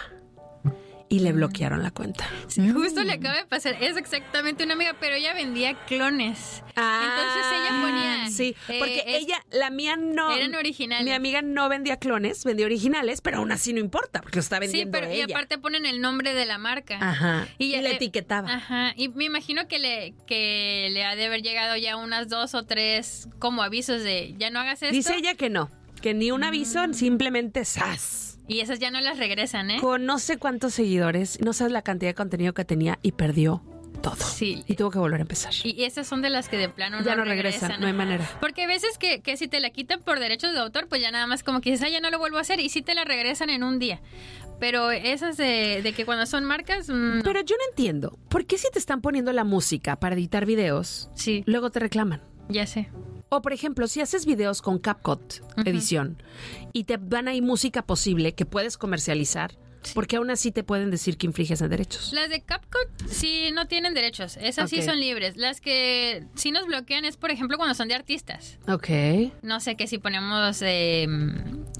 Y le bloquearon la cuenta. Sí, justo le acaba de pasar. Es exactamente una amiga, pero ella vendía clones. Entonces ella ponía. Sí, eh, porque es- ella, la mía no. Eran originales. Mi amiga no vendía clones, vendía originales, pero aún así no importa, porque lo está Sí, vendiendo pero y ella. aparte ponen el nombre de la marca. Ajá. Y, ya- la eh, etiquetaba. Ajá. Y me imagino que le, que le ha de haber llegado ya unas dos o tres como avisos de ya no hagas esto. Dice ella que no, que ni un aviso, simplemente ¡zas! Y esas ya no las regresan, ¿eh? Con no sé cuántos seguidores, no sabes la cantidad de contenido que tenía y perdió todo. Sí. Y tuvo que volver a empezar. Y esas son de las que de plano Ya no, no regresan, no hay ajá. manera. Porque hay veces que, que si te la quitan por derechos de autor, pues ya nada más como que dices, ah, ya no lo vuelvo a hacer y sí te la regresan en un día. Pero esas de, de que cuando son marcas... mm, no. Pero yo no entiendo, ¿por qué si te están poniendo la música para editar videos, sí, luego te reclaman? ya sé. O, por ejemplo, si haces videos con CapCut edición y te van ahí música posible que puedes comercializar, porque aún así te pueden decir que infringes en derechos. Las de CapCut sí no tienen derechos, esas sí Ok. son libres. Las que sí nos bloquean es, por ejemplo, cuando son de artistas. Ok. No sé, que si ponemos... eh,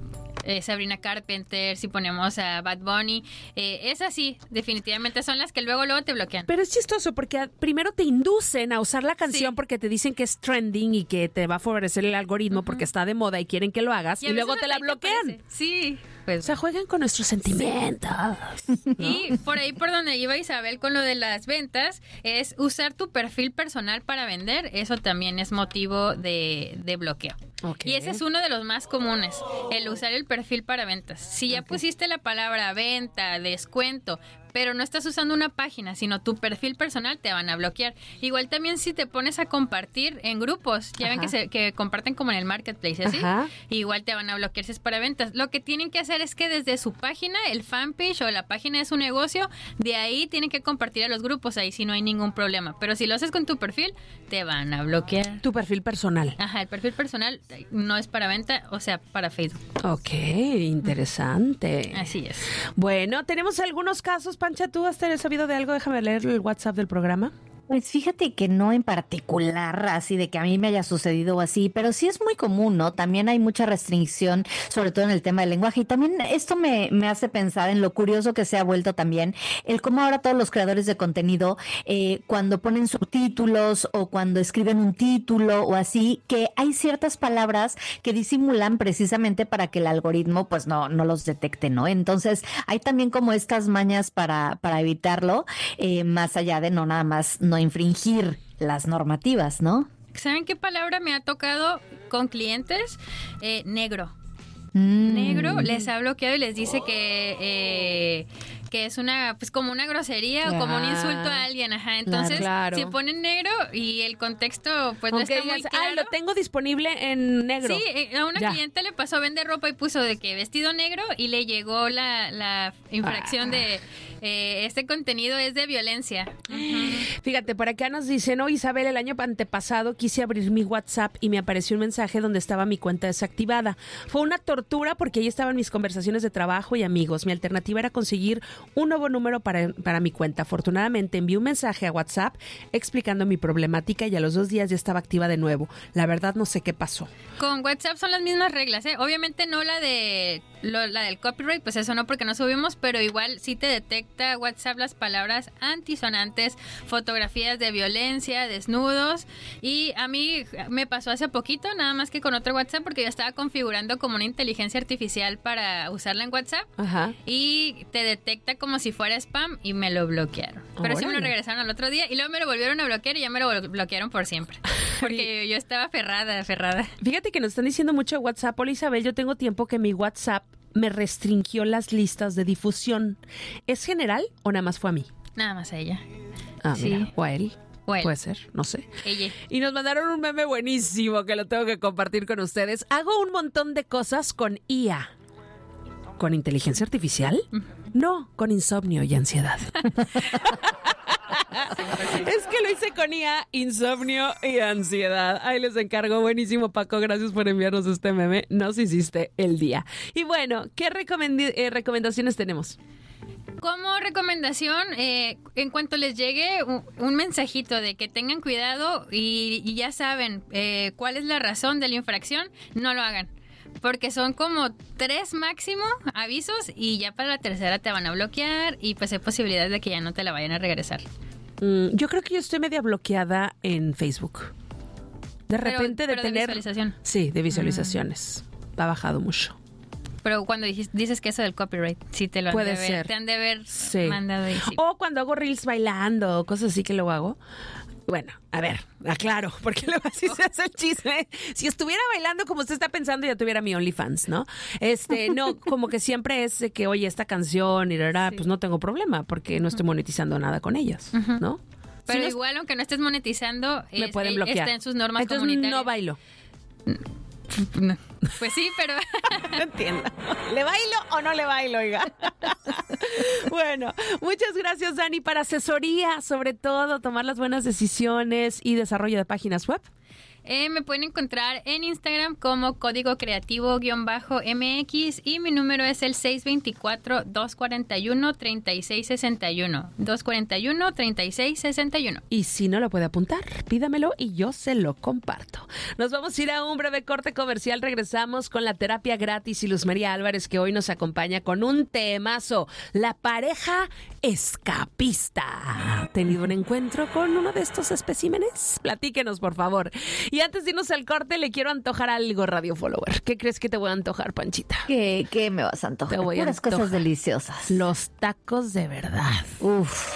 eh, Sabrina Carpenter, si ponemos a Bad Bunny, eh, esas sí, definitivamente son las que luego luego te bloquean. Pero es chistoso porque primero te inducen a usar la canción sí. porque te dicen que es trending y que te va a favorecer el algoritmo uh-huh. porque está de moda y quieren que lo hagas y, y luego te la bloquean. Te sí. Pues, o sea, juegan con nuestros sentimientos. Sí. ¿No? Y por ahí por donde iba Isabel con lo de las ventas, es usar tu perfil personal para vender. Eso también es motivo de, de bloqueo. Okay. Y ese es uno de los más comunes, el usar el perfil para ventas. Si ya okay. pusiste la palabra venta, descuento, pero no estás usando una página, sino tu perfil personal, te van a bloquear. Igual también si te pones a compartir en grupos, ya Ajá. ven que, se, que comparten como en el marketplace, ¿así? Ajá. Igual te van a bloquear si es para ventas. Lo que tienen que hacer es que desde su página, el fanpage o la página de su negocio, de ahí tienen que compartir a los grupos, ahí sí no hay ningún problema. Pero si lo haces con tu perfil, te van a bloquear. Tu perfil personal. Ajá, el perfil personal no es para venta, o sea, para Facebook. Ok, interesante. Así es. Bueno, tenemos algunos casos, Pancha, ¿tú has sabido de algo? Déjame leer el WhatsApp del programa. Pues fíjate que no en particular, así de que a mí me haya sucedido así, pero sí es muy común, ¿no? También hay mucha restricción, sobre todo en el tema del lenguaje. Y también esto me, me hace pensar en lo curioso que se ha vuelto también el cómo ahora todos los creadores de contenido, eh, cuando ponen subtítulos o cuando escriben un título o así, que hay ciertas palabras que disimulan precisamente para que el algoritmo pues no, no los detecte, ¿no? Entonces hay también como estas mañas para, para evitarlo, eh, más allá de no nada más no infringir las normativas, ¿no? ¿Saben qué palabra me ha tocado con clientes? Eh, negro. Mm. Negro les ha bloqueado y les dice que eh, que es una, pues como una grosería ah. o como un insulto a alguien, ajá. Entonces, claro, claro. si ponen negro y el contexto pues no está muy claro. Ah, lo tengo disponible en negro. Sí, a una ya. cliente le pasó a vender ropa y puso de que vestido negro y le llegó la, la infracción ah. de eh, este contenido es de violencia. Uh-huh. Fíjate, por acá nos dicen, no, Isabel, el año antepasado quise abrir mi WhatsApp y me apareció un mensaje donde estaba mi cuenta desactivada. Fue una tortura porque ahí estaban mis conversaciones de trabajo y amigos. Mi alternativa era conseguir un nuevo número para, para mi cuenta. Afortunadamente envié un mensaje a WhatsApp explicando mi problemática y a los dos días ya estaba activa de nuevo. La verdad no sé qué pasó. Con WhatsApp son las mismas reglas, ¿eh? Obviamente no la de lo, la del copyright, pues eso no porque no subimos, pero igual sí te detecta WhatsApp las palabras antisonantes, fotografías de violencia, desnudos, y a mí me pasó hace poquito, nada más que con otro WhatsApp, porque yo estaba configurando como una inteligencia artificial para usarla en WhatsApp. Ajá. Y te detecta como si fuera spam y me lo bloquearon. Pero oh, sí me lo regresaron al otro día y luego me lo volvieron a bloquear y ya me lo bloquearon por siempre. Porque yo estaba aferrada, aferrada. Fíjate que nos están diciendo mucho WhatsApp. Hola Isabel, yo tengo tiempo que mi WhatsApp me restringió las listas de difusión. ¿Es general o nada más fue a mí? Nada más a ella. Ah, sí. Mira, o a él. Well, puede ser, no sé. Ella. Y nos mandaron un meme buenísimo que lo tengo que compartir con ustedes. Hago un montón de cosas con I A. ¿Con inteligencia artificial? No, con insomnio y ansiedad. Es que lo hice con I A, insomnio y ansiedad. Ahí les encargo. Buenísimo, Paco. Gracias por enviarnos este meme. Nos hiciste el día. Y bueno, ¿qué recomendi- eh, recomendaciones tenemos? Como recomendación, eh, en cuanto les llegue un, un mensajito de que tengan cuidado y, y ya saben eh, cuál es la razón de la infracción, no lo hagan. Porque son como tres máximo avisos y ya para la tercera te van a bloquear y pues hay posibilidades de que ya no te la vayan a regresar. Mm, yo creo que yo estoy media bloqueada en Facebook. De pero, repente de pero tener... de visualización. Sí, de visualizaciones. Mm. Ha bajado mucho. Pero cuando dices, dices que eso del copyright, sí te lo Puede han de ver, ser. te han de haber sí. mandado. Y sí. O cuando hago reels bailando, cosas así que lo hago. Bueno, a ver, aclaro, porque luego así se hace el chisme. Si estuviera bailando como usted está pensando, ya tuviera mi OnlyFans, ¿no? Este, no, como que siempre es de que, oye, esta canción, y rara, sí. pues no tengo problema, porque no estoy monetizando nada con ellas, uh-huh. ¿no? Pero si igual, no, aunque no estés monetizando, me es, pueden bloquear. Está en sus normas Entonces, comunitarias. no bailo. No. Pues sí, pero... No entiendo. ¿Le bailo o no le bailo, oiga? Bueno, muchas gracias, Dani, para asesoría, sobre todo, tomar las buenas decisiones y desarrollo de páginas web. Eh, me pueden encontrar en Instagram como código creativo-M X y mi número es el seis dos cuatro, dos cuatro uno, tres seis seis uno. dos cuatro uno, tres seis seis uno. Y si no lo puede apuntar, pídamelo y yo se lo comparto. Nos vamos a ir a un breve corte comercial. Regresamos con la terapia gratis y Luz María Álvarez, que hoy nos acompaña con un temazo: la pareja escapista. ¿Ha tenido un encuentro con uno de estos especímenes? Platíquenos, por favor. Y antes de irnos al corte, le quiero antojar algo, Radio Follower. ¿Qué crees que te voy a antojar, Panchita? ¿Qué, qué me vas a antojar? Te voy Puras a antojar cosas deliciosas. Los tacos de verdad. Uf.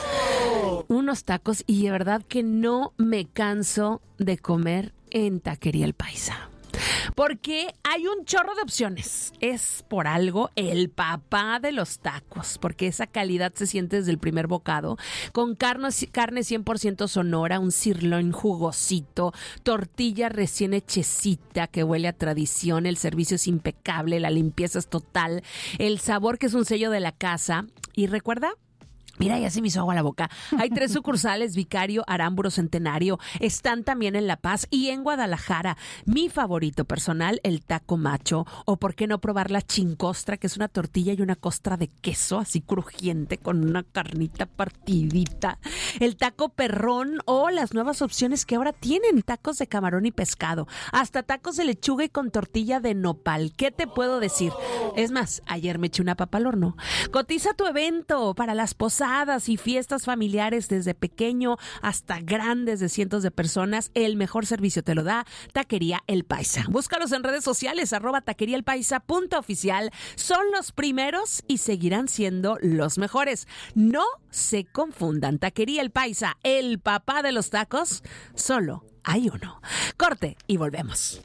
Unos tacos, y de verdad que no me canso de comer en Taquería El Paisa. Porque hay un chorro de opciones. Es por algo el papá de los tacos, porque esa calidad se siente desde el primer bocado, con carne, carne cien por ciento sonora, un sirloin jugosito, tortilla recién hechecita que huele a tradición, el servicio es impecable, la limpieza es total, el sabor que es un sello de la casa. Y recuerda, mira, ya se me hizo agua la boca. Hay tres sucursales: Vicario, Aramburo, Centenario. Están también en La Paz y en Guadalajara. Mi favorito personal, el taco macho. O por qué no probar la chincostra, que es una tortilla y una costra de queso así crujiente con una carnita partidita. El taco perrón o las nuevas opciones que ahora tienen: tacos de camarón y pescado. Hasta tacos de lechuga y con tortilla de nopal. ¿Qué te puedo decir? Es más, ayer me eché una papa al horno. Cotiza tu evento para las posadas y fiestas familiares, desde pequeño hasta grandes de cientos de personas. El mejor servicio te lo da Taquería El Paisa. Búscalos en redes sociales, arroba taquería el paisa punto oficial. Son los primeros y seguirán siendo los mejores. No se confundan. Taquería El Paisa, el papá de los tacos, solo hay uno. Corte y volvemos.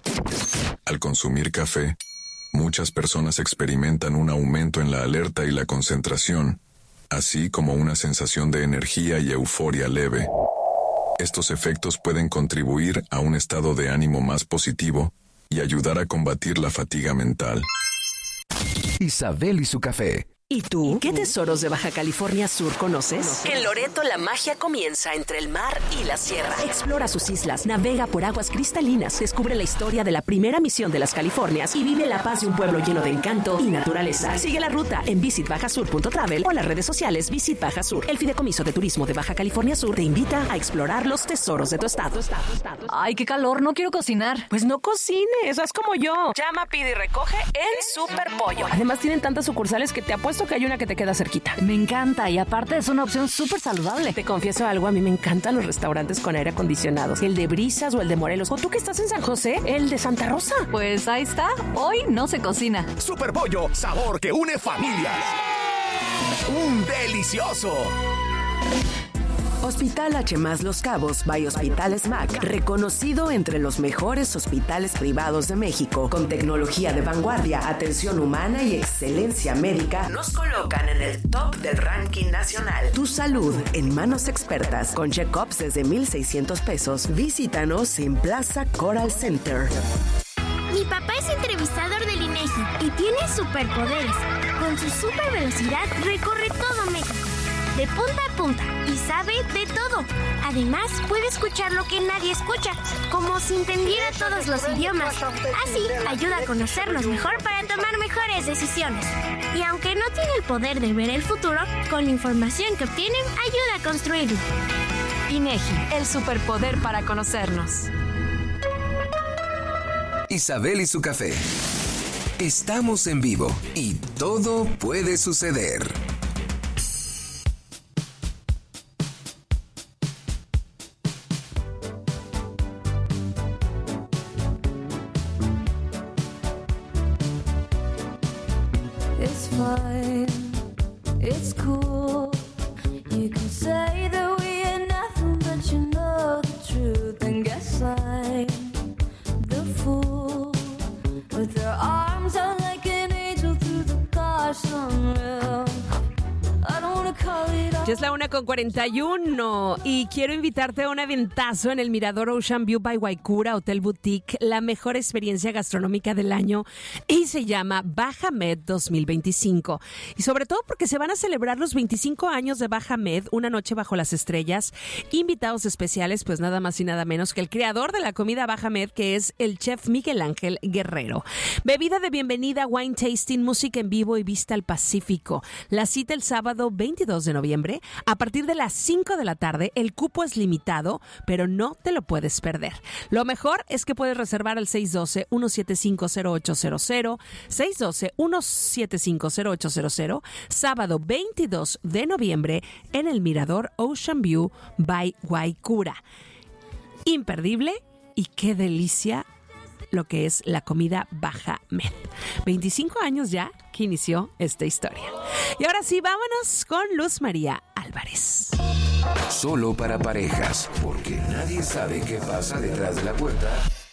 Al consumir café, muchas personas experimentan un aumento en la alerta y la concentración, así como una sensación de energía y euforia leve. Estos efectos pueden contribuir a un estado de ánimo más positivo y ayudar a combatir la fatiga mental. Isabel y su café. ¿Y tú? ¿Qué tesoros de Baja California Sur conoces? En Loreto la magia comienza entre el mar y la sierra. Explora sus islas, navega por aguas cristalinas, descubre la historia de la primera misión de las Californias y vive la paz de un pueblo lleno de encanto y naturaleza. Sigue la ruta en visit baja sur punto travel o en las redes sociales Visit Baja Sur. El Fideicomiso de Turismo de Baja California Sur te invita a explorar los tesoros de tu estado. Ay, qué calor, no quiero cocinar. Pues no cocines, haz como yo. Llama, pide y recoge en Super Pollo. Además tienen tantas sucursales que te apuesto que hay una que te queda cerquita. Me encanta, y aparte es una opción súper saludable. Te confieso algo, a mí me encantan los restaurantes con aire acondicionado. El de Brisas o el de Morelos. O tú que estás en San José, el de Santa Rosa. Pues ahí está, hoy no se cocina. Super Pollo, sabor que une familias. ¡Un delicioso! Hospital H más Los Cabos by Hospital S M A C, reconocido entre los mejores hospitales privados de México, con tecnología de vanguardia, atención humana y excelencia médica, nos colocan en el top del ranking nacional. Tu salud en manos expertas, con check-ups desde mil seiscientos pesos. Visítanos en Plaza Coral Center. Mi papá es entrevistador del INEGI y tiene superpoderes. Con su super velocidad recorre todo México, de punta a punta, y sabe de todo. Además, puede escuchar lo que nadie escucha, como si entendiera todos los idiomas. Así, ayuda a conocernos mejor para tomar mejores decisiones. Y aunque no tiene el poder de ver el futuro, con la información que obtiene, ayuda a construirlo. INEGI, el superpoder para conocernos. Isabel y su café. Estamos en vivo y todo puede suceder. It's fine, it's cool. You can say that we are nothing, but you know the truth. And guess I'm the fool with her arms out like an angel through the car sunroof. I don't wanna call it off. es la una con cuarenta y uno y quiero invitarte a un aventazo en el Mirador Ocean View by Guaycura Hotel Boutique, la mejor experiencia gastronómica del año, y se llama Baja Med dos mil veinticinco. Y sobre todo porque se van a celebrar los veinticinco años de Baja Med, una noche bajo las estrellas. Invitados especiales, pues nada más y nada menos que el creador de la comida Baja Med, que es el chef Miguel Ángel Guerrero. Bebida de bienvenida, wine tasting, música en vivo y vista al Pacífico. La cita el sábado veintidós de noviembre a partir de las cinco de la tarde. El cupo es limitado, pero no te lo puedes perder. Lo mejor es que puedes reservar al seis uno dos, uno siete cinco, cero ocho cero cero, seis uno dos, uno siete cinco, cero ocho cero cero, sábado veintidós de noviembre en el Mirador Ocean View by Guaycura. Imperdible y qué delicia lo que es la comida Baja Med. veinticinco años ya que inició esta historia. Y ahora sí, vámonos con Luz María Álvarez. Solo para parejas, porque nadie sabe qué pasa detrás de la puerta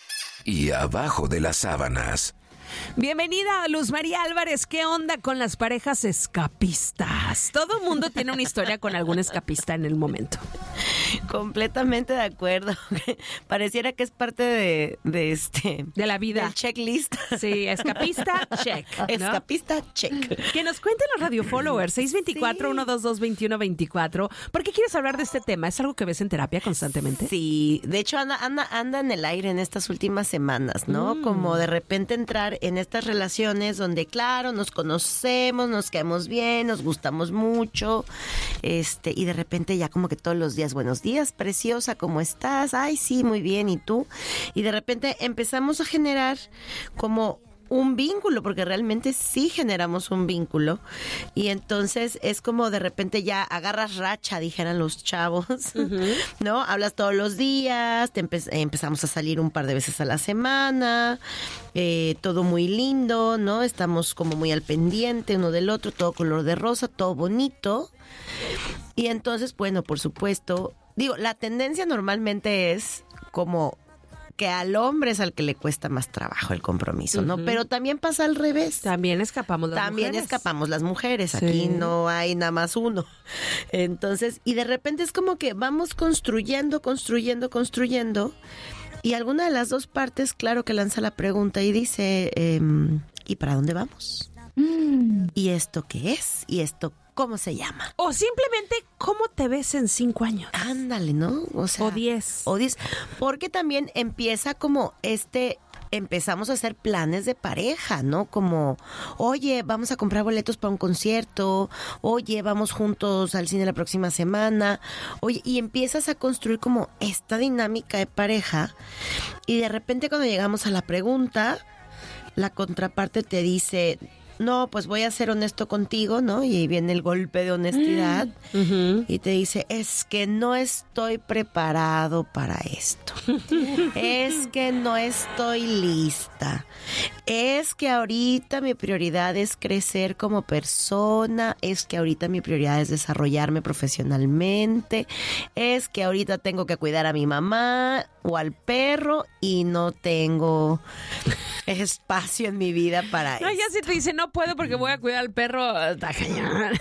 y abajo de las sábanas. Bienvenida, Luz María Álvarez. ¿Qué onda con las parejas escapistas? Todo el mundo tiene una historia con algún escapista en el momento. Completamente de acuerdo. Pareciera que es parte de, de este de la vida. Del checklist. Sí, escapista, check. ¿No? Escapista, check. Que nos cuenten los radio followers, seis dos cuatro, uno dos dos, dos uno dos cuatro. ¿Por qué quieres hablar de este tema? ¿Es algo que ves en terapia constantemente? Sí, de hecho anda, anda, anda en el aire en estas últimas semanas, ¿no? Mm. Como de repente entrar en estas relaciones donde, claro, nos conocemos, nos caemos bien, nos gustamos mucho, este, y de repente ya como que todos los días, buenos días, preciosa, ¿cómo estás? Ay, sí, muy bien, ¿y tú? Y de repente empezamos a generar como un vínculo, porque realmente sí generamos un vínculo, y entonces es como de repente ya agarras racha, dijeran los chavos, uh-huh. ¿no? Hablas todos los días, te empe- empezamos a salir un par de veces a la semana, eh, todo muy lindo, ¿no? Estamos como muy al pendiente uno del otro, todo color de rosa, todo bonito, y entonces, bueno, por supuesto, digo, la tendencia normalmente es como que al hombre es al que le cuesta más trabajo el compromiso, ¿no? Uh-huh. Pero también pasa al revés. También escapamos las también mujeres. También escapamos las mujeres. Sí. Aquí no hay nada más uno. Entonces, y de repente es como que vamos construyendo, construyendo, construyendo. Y alguna de las dos partes, claro que lanza la pregunta y dice, eh, ¿y para dónde vamos? Mm. ¿Y esto qué es? ¿Y esto cómo se llama? O simplemente, ¿cómo te ves en cinco años? Ándale, ¿no? O sea, o diez. O diez. Porque también empieza como este, empezamos a hacer planes de pareja, ¿no? Como, oye, vamos a comprar boletos para un concierto, oye, vamos juntos al cine la próxima semana, oye, y empiezas a construir como esta dinámica de pareja, y de repente cuando llegamos a la pregunta, la contraparte te dice, no, pues voy a ser honesto contigo, ¿no? Y ahí viene el golpe de honestidad. Mm. Uh-huh. Y te dice, es que no estoy preparado para esto. Es que no estoy lista. Es que ahorita mi prioridad es crecer como persona. Es que ahorita mi prioridad es desarrollarme profesionalmente. Es que ahorita tengo que cuidar a mi mamá o al perro y no tengo espacio en mi vida para no, eso. Ya si te dice, no puedo porque voy a cuidar al perro, está cañón.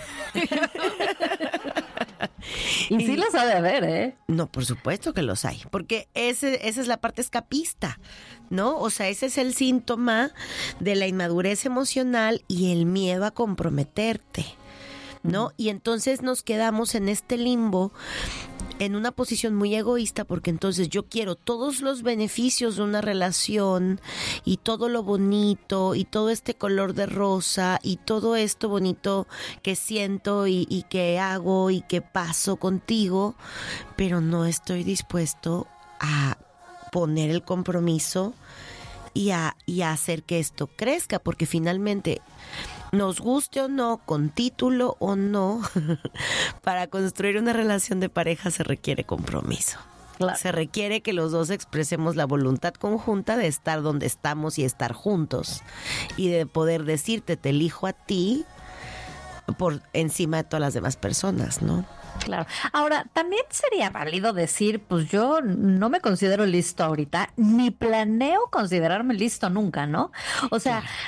Y sí los ha de haber, ¿eh? No, por supuesto que los hay, porque ese, esa es la parte escapista, ¿no? O sea, ese es el síntoma de la inmadurez emocional y el miedo a comprometerte, ¿no? Y entonces nos quedamos en este limbo, en una posición muy egoísta, porque entonces yo quiero todos los beneficios de una relación y todo lo bonito y todo este color de rosa y todo esto bonito que siento y, y que hago y que paso contigo, pero no estoy dispuesto a poner el compromiso y a, y a hacer que esto crezca, porque finalmente, nos guste o no, con título o no, para construir una relación de pareja se requiere compromiso. Claro. Se requiere que los dos expresemos la voluntad conjunta de estar donde estamos y estar juntos. Y de poder decirte, te elijo a ti por encima de todas las demás personas, ¿no? Claro. Ahora, también sería válido decir, pues yo no me considero listo ahorita, ni planeo considerarme listo nunca, ¿no? O sea... Claro.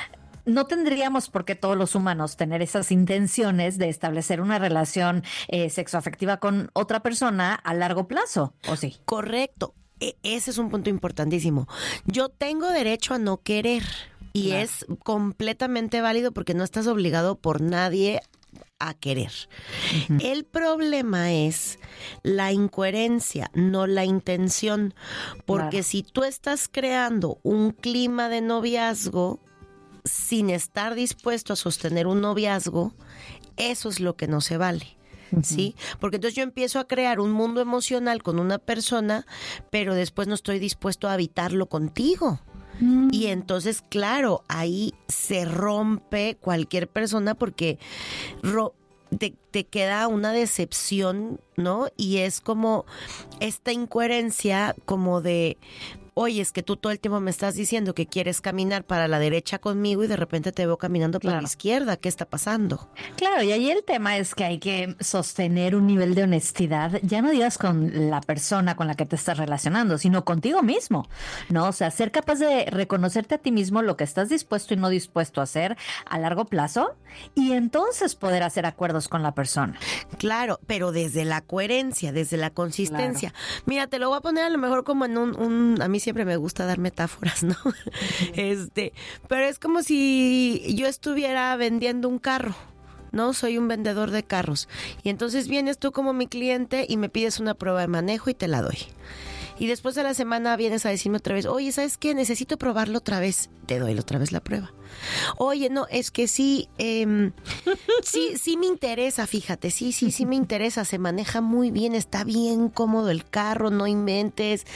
no tendríamos por qué todos los humanos tener esas intenciones de establecer una relación eh, sexoafectiva con otra persona a largo plazo, ¿o sí? Correcto. E- ese es un punto importantísimo. Yo tengo derecho a no querer y Claro. es completamente válido porque no estás obligado por nadie a querer. Uh-huh. El problema es la incoherencia, no la intención, porque claro. si tú estás creando un clima de noviazgo sin estar dispuesto a sostener un noviazgo, eso es lo que no se vale. ¿Sí? Porque entonces yo empiezo a crear un mundo emocional con una persona, pero después no estoy dispuesto a habitarlo contigo. Mm. Y entonces, claro, ahí se rompe cualquier persona porque ro- te, te queda una decepción, ¿no? Y es como esta incoherencia como de... Oye, es que tú todo el tiempo me estás diciendo que quieres caminar para la derecha conmigo y de repente te veo caminando para claro. la izquierda. ¿Qué está pasando? Claro, y ahí el tema es que hay que sostener un nivel de honestidad, ya no digas con la persona con la que te estás relacionando, sino contigo mismo, ¿no? O sea, ser capaz de reconocerte a ti mismo lo que estás dispuesto y no dispuesto a hacer a largo plazo y entonces poder hacer acuerdos con la persona. Claro, pero desde la coherencia, desde la consistencia. Claro. Mira, te lo voy a poner a lo mejor como en un... un a mí siempre me gusta dar metáforas, ¿no? Uh-huh. Este, pero es como si yo estuviera vendiendo un carro, ¿no? Soy un vendedor de carros. Y entonces vienes tú como mi cliente y me pides una prueba de manejo y te la doy. Y después de la semana vienes a decirme otra vez, oye, ¿sabes qué? Necesito probarlo otra vez. Te doy otra vez la prueba. Oye, no, es que sí, eh, sí, sí me interesa, fíjate, sí, sí, sí me interesa, se maneja muy bien, está bien cómodo el carro, no inventes,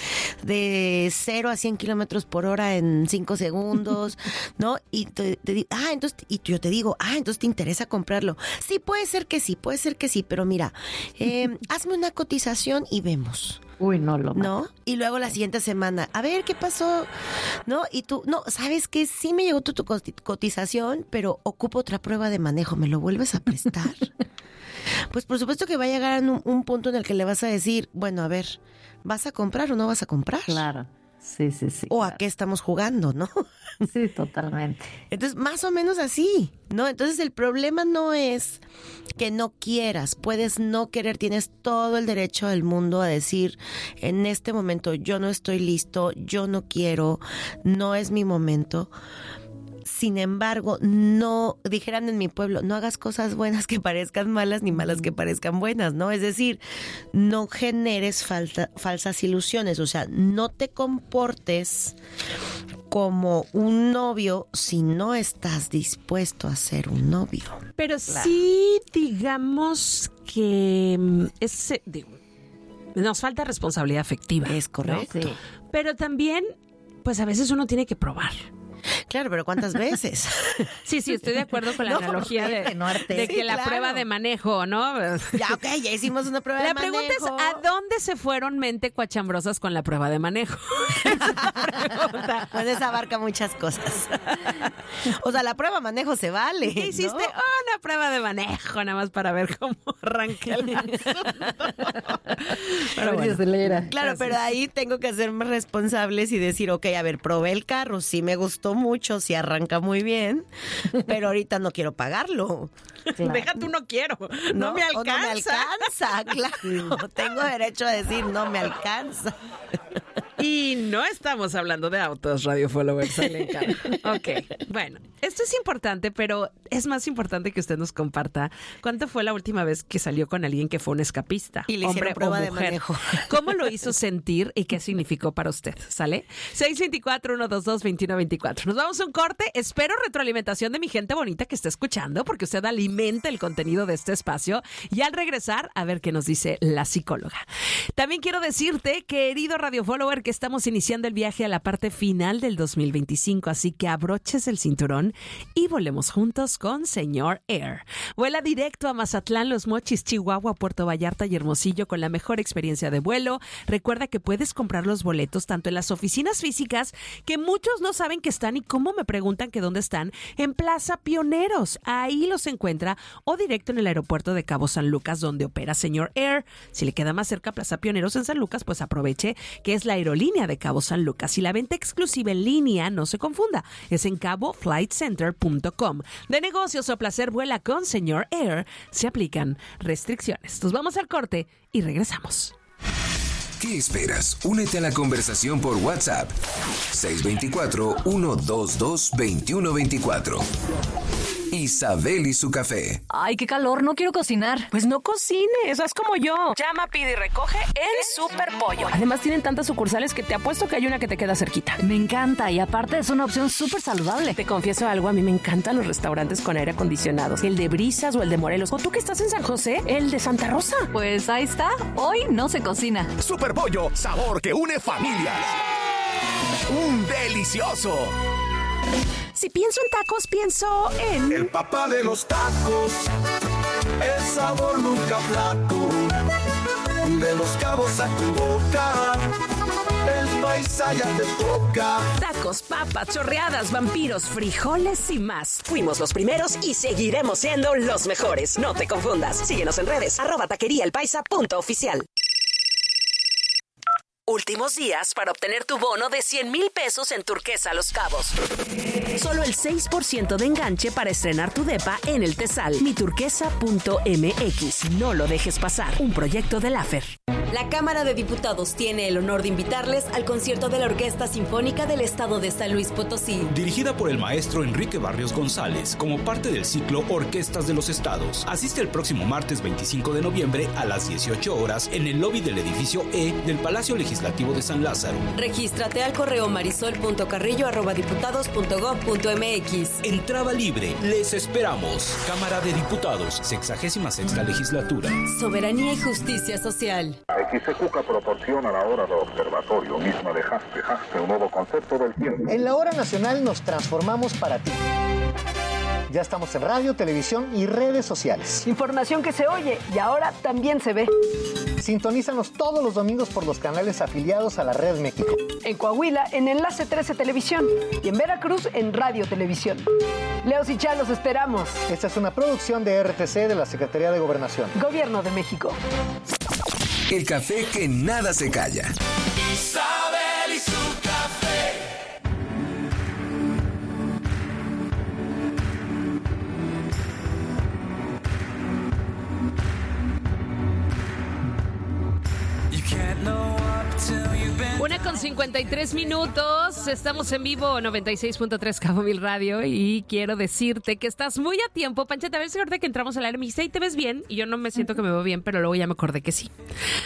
de cero a cien kilómetros por hora en cinco segundos, ¿no? Y te, te digo, ah, entonces, y yo te digo, ah, entonces te interesa comprarlo. Sí, puede ser que sí, puede ser que sí, pero mira, eh, hazme una cotización y vemos. Uy, no lo ¿No? Y luego la siguiente semana, a ver, ¿qué pasó? ¿No? Y tú, no, ¿sabes qué? Sí me llegó tu, tu cotización, pero ocupo otra prueba de manejo, ¿me lo vuelves a prestar? Pues por supuesto que va a llegar a un, un punto en el que le vas a decir, bueno, a ver, ¿vas a comprar o no vas a comprar? Claro, sí, sí, sí. O claro. a qué estamos jugando, ¿no? Sí, totalmente. Entonces, más o menos así, ¿no? Entonces, el problema no es que no quieras, puedes no querer, tienes todo el derecho del mundo a decir, en este momento yo no estoy listo, yo no quiero, no es mi momento. Sin embargo, no, dijeran en mi pueblo, no hagas cosas buenas que parezcan malas ni malas que parezcan buenas, ¿no? Es decir, no generes falta, falsas ilusiones, o sea, no te comportes como un novio si no estás dispuesto a ser un novio. Pero claro. sí, digamos que es, digo, nos falta responsabilidad afectiva. Es correcto. ¿No? Sí. Pero también, pues a veces uno tiene que probar. Claro, pero ¿cuántas veces? Sí, sí, estoy de acuerdo con la no, analogía de, de que sí, la claro. prueba de manejo, ¿no? Ya, ok, ya hicimos una prueba la de manejo. La pregunta es, ¿a dónde se fueron mente coachambrosas con la prueba de manejo? Esa pues esa abarca muchas cosas. O sea, la prueba de manejo se vale. ¿Qué hiciste? ¿no? Oh, una prueba de manejo, nada más para ver cómo arranca el Pero bueno. Claro, Gracias. Pero ahí tengo que hacerme responsables y decir, ok, a ver, probé el carro, sí me gustó mucho, sí arranca muy bien, pero ahorita no quiero pagarlo. Claro. Deja tú no quiero, no, no me alcanza. No me alcanza, claro. Tengo derecho a decir no me alcanza. Y no estamos hablando de autos, Radio Followers. Ok, bueno, esto es importante, pero es más importante que usted nos comparta cuánto fue la última vez que salió con alguien que fue un escapista, y le hombre prueba o de mujer. Manejo. ¿Cómo lo hizo sentir y qué significó para usted? ¿Sale? seis dos cuatro, uno dos dos, dos uno dos cuatro. Nos vamos a un corte. Espero retroalimentación de mi gente bonita que está escuchando, porque usted alimenta el contenido de este espacio. Y al regresar, a ver qué nos dice la psicóloga. También quiero decirte, querido Radio Follower, que estamos iniciando el viaje a la parte final del dos mil veinticinco, así que abroches el cinturón y volemos juntos con Señor Air. Vuela directo a Mazatlán, Los Mochis, Chihuahua, Puerto Vallarta y Hermosillo con la mejor experiencia de vuelo. Recuerda que puedes comprar los boletos tanto en las oficinas físicas, que muchos no saben que están y cómo me preguntan que dónde están, en Plaza Pioneros. Ahí los encuentra, o directo en el aeropuerto de Cabo San Lucas, donde opera Señor Air. Si le queda más cerca Plaza Pioneros en San Lucas, pues aproveche que es la aerolínea aerolínea de Cabo San Lucas. Y la venta exclusiva en línea, no se confunda, es en cabo flight center punto com. De negocios o placer vuela con Señor Air. Se aplican restricciones. Nos vamos al corte y regresamos. ¿Qué esperas? Únete a la conversación por WhatsApp. seis dos cuatro, uno dos dos, dos uno dos cuatro. Isabel y su café. Ay, qué calor, no quiero cocinar. Pues no cocines, haz como yo. Llama, pide y recoge el Super Pollo. Además tienen tantas sucursales que te apuesto que hay una que te queda cerquita. Me encanta y aparte es una opción súper saludable. Te confieso algo, a mí me encantan los restaurantes con aire acondicionado. El de Brisas o el de Morelos. O tú que estás en San José, el de Santa Rosa. Pues ahí está, hoy no se cocina. Super Pollo, sabor que une familias. ¡Un delicioso! Si pienso en tacos, pienso en... El papá de los tacos, el sabor nunca flaco, de Los Cabos a tu boca, el paisa ya te toca. Tacos, papas, chorreadas, vampiros, frijoles y más. Fuimos los primeros y seguiremos siendo los mejores. No te confundas. Síguenos en redes, arroba taquería el paisa punto oficial. Últimos días para obtener tu bono de cien mil pesos en Turquesa Los Cabos. Solo el seis por ciento de enganche para estrenar tu depa en el Tesal. mi turquesa punto m x. No lo dejes pasar. Un proyecto de LAFER. La Cámara de Diputados tiene el honor de invitarles al concierto de la Orquesta Sinfónica del Estado de San Luis Potosí. Dirigida por el maestro Enrique Barrios González, como parte del ciclo Orquestas de los Estados. Asiste el próximo martes veinticinco de noviembre a las dieciocho horas en el lobby del edificio E del Palacio Legislativo de San Lázaro. Regístrate al correo marisol punto carrillo arroba diputados punto gob punto m x. Entrada libre. Les esperamos. Cámara de Diputados, sexagésima sexta legislatura. Soberanía y justicia social. X E Cuca proporciona la hora de observatorio misma de Haste, Haste, un nuevo concepto del tiempo. En la hora nacional nos transformamos para ti. Ya estamos en radio, televisión y redes sociales. Información que se oye y ahora también se ve. Sintonízanos todos los domingos por los canales afiliados a la Red México. En Coahuila, en Enlace trece Televisión. Y en Veracruz, en Radio Televisión. Leos y Chá, los esperamos. Esta es una producción de R T C de la Secretaría de Gobernación. Gobierno de México. El café que nada se calla. Isabel y su café. Una con cincuenta y tres minutos, estamos en vivo noventa y seis punto tres Cabo Mil Radio y quiero decirte que estás muy a tiempo. Pancheta, a ver si ahorita que entramos al aire me dice, ¿y te ves bien? Y yo no me siento que me veo bien, pero luego ya me acordé que sí.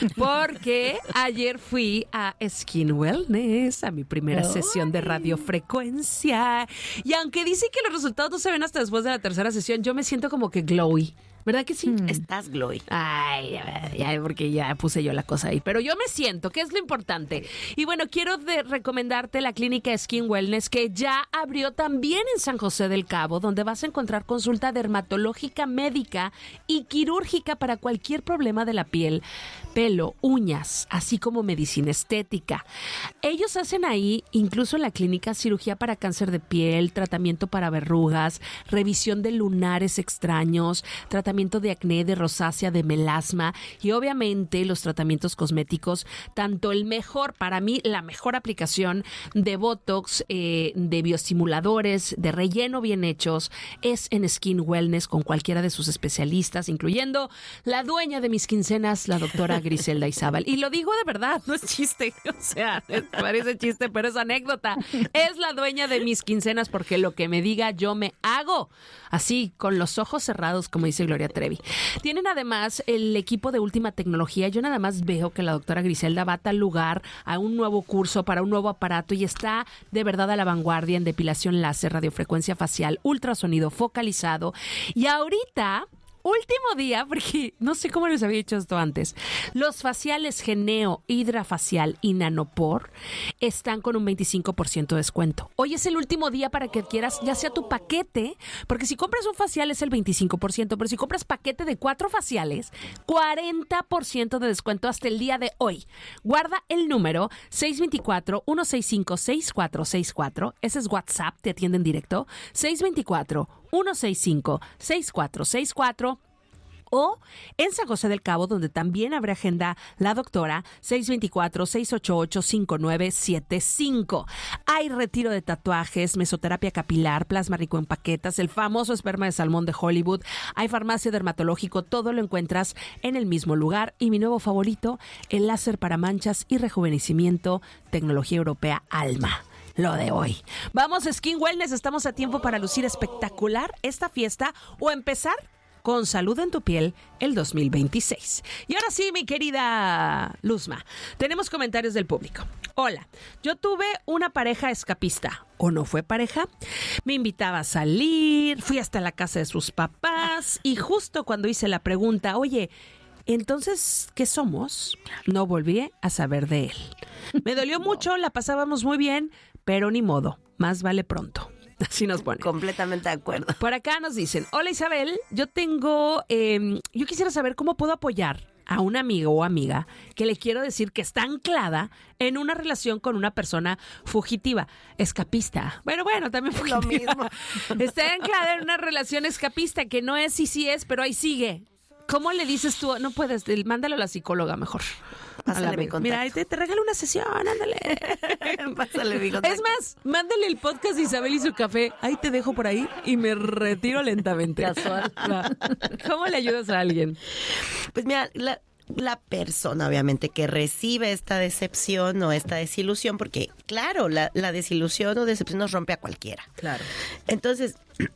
Porque ayer fui a Skin Wellness, a mi primera oh. sesión de radiofrecuencia. Y aunque dicen que los resultados no se ven hasta después de la tercera sesión, yo me siento como que glowy. ¿Verdad que sí? Mm. Estás glowy. Ay, ya, ya, porque ya puse yo la cosa ahí. Pero yo me siento, que es lo importante. Y bueno, quiero de recomendarte la clínica Skin Wellness, que ya abrió también en San José del Cabo, donde vas a encontrar consulta dermatológica, médica y quirúrgica para cualquier problema de la piel, pelo, uñas, así como medicina estética. Ellos hacen ahí, incluso en la clínica, cirugía para cáncer de piel, tratamiento para verrugas, revisión de lunares extraños, tratamiento de acné, de rosácea, de melasma y obviamente los tratamientos cosméticos, tanto el mejor, para mí la mejor aplicación de Botox, eh, de bioestimuladores, de relleno bien hechos, es en Skin Wellness con cualquiera de sus especialistas, incluyendo la dueña de mis quincenas, la doctora Griselda Izábal. Y lo digo de verdad, no es chiste, o sea, parece chiste, pero es anécdota. Es la dueña de mis quincenas porque lo que me diga yo me hago. Así, con los ojos cerrados, como dice Gloria Trevi. Tienen además el equipo de última tecnología. Yo nada más veo que la doctora Griselda va a tal lugar a un nuevo curso para un nuevo aparato y está de verdad a la vanguardia en depilación láser, radiofrecuencia facial, ultrasonido focalizado. Y ahorita... último día, porque no sé cómo les había dicho esto antes, los faciales Geneo, Hidrafacial y Nanopor están con un veinticinco por ciento de descuento. Hoy es el último día para que adquieras ya sea tu paquete, porque si compras un facial es el veinticinco por ciento, pero si compras paquete de cuatro faciales, cuarenta por ciento de descuento hasta el día de hoy. Guarda el número seis dos cuatro, uno seis cinco, seis cuatro seis cuatro, ese es WhatsApp, te atienden directo, seis dos cuatro, uno seis cinco, seis cuatro seis cuatro. O en San José del Cabo, donde también habrá agenda la doctora, seis dos cuatro, seis ocho ocho, cinco nueve siete cinco. Hay retiro de tatuajes, mesoterapia capilar, plasma rico en paquetas, el famoso esperma de salmón de Hollywood. Hay farmacia dermatológico, todo lo encuentras en el mismo lugar. Y mi nuevo favorito, el láser para manchas y rejuvenecimiento, tecnología europea Alma. Lo de hoy. Vamos, Skin Wellness, estamos a tiempo para lucir espectacular esta fiesta o empezar con salud en tu piel el dos mil veintiséis. Y ahora sí, mi querida Luzma, tenemos comentarios del público. Hola, yo tuve una pareja escapista. ¿O no fue pareja? Me invitaba a salir, fui hasta la casa de sus papás y justo cuando hice la pregunta, oye, entonces, ¿qué somos? No volví a saber de él. Me dolió mucho, la pasábamos muy bien, pero ni modo, más vale pronto. Así nos pone. Completamente de acuerdo. Por acá nos dicen, hola Isabel, yo tengo, eh, yo quisiera saber cómo puedo apoyar a un amigo o amiga que le quiero decir que está anclada en una relación con una persona fugitiva, escapista. Bueno, bueno, también fugitiva. Lo mismo. Está anclada en una relación escapista que no es y sí es, pero ahí sigue. ¿Cómo le dices tú? No puedes, mándalo a la psicóloga mejor. Pásale mi contacto. Mira, te, te regalo una sesión, ándale. Pásale mi contacto. Es más, mándale el podcast de Isabel y su café. Ahí te dejo por ahí y me retiro lentamente. Casual. ¿Cómo le ayudas a alguien? Pues mira, la, la persona obviamente que recibe esta decepción o esta desilusión, porque claro, la, la desilusión o decepción nos rompe a cualquiera. Claro. Entonces,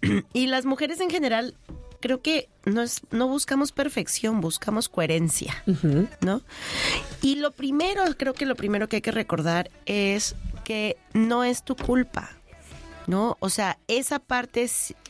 y las mujeres en general, creo que no, es, no buscamos perfección, buscamos coherencia, uh-huh. ¿no? Y lo primero, creo que lo primero que hay que recordar es que no es tu culpa, ¿no? O sea, esa parte,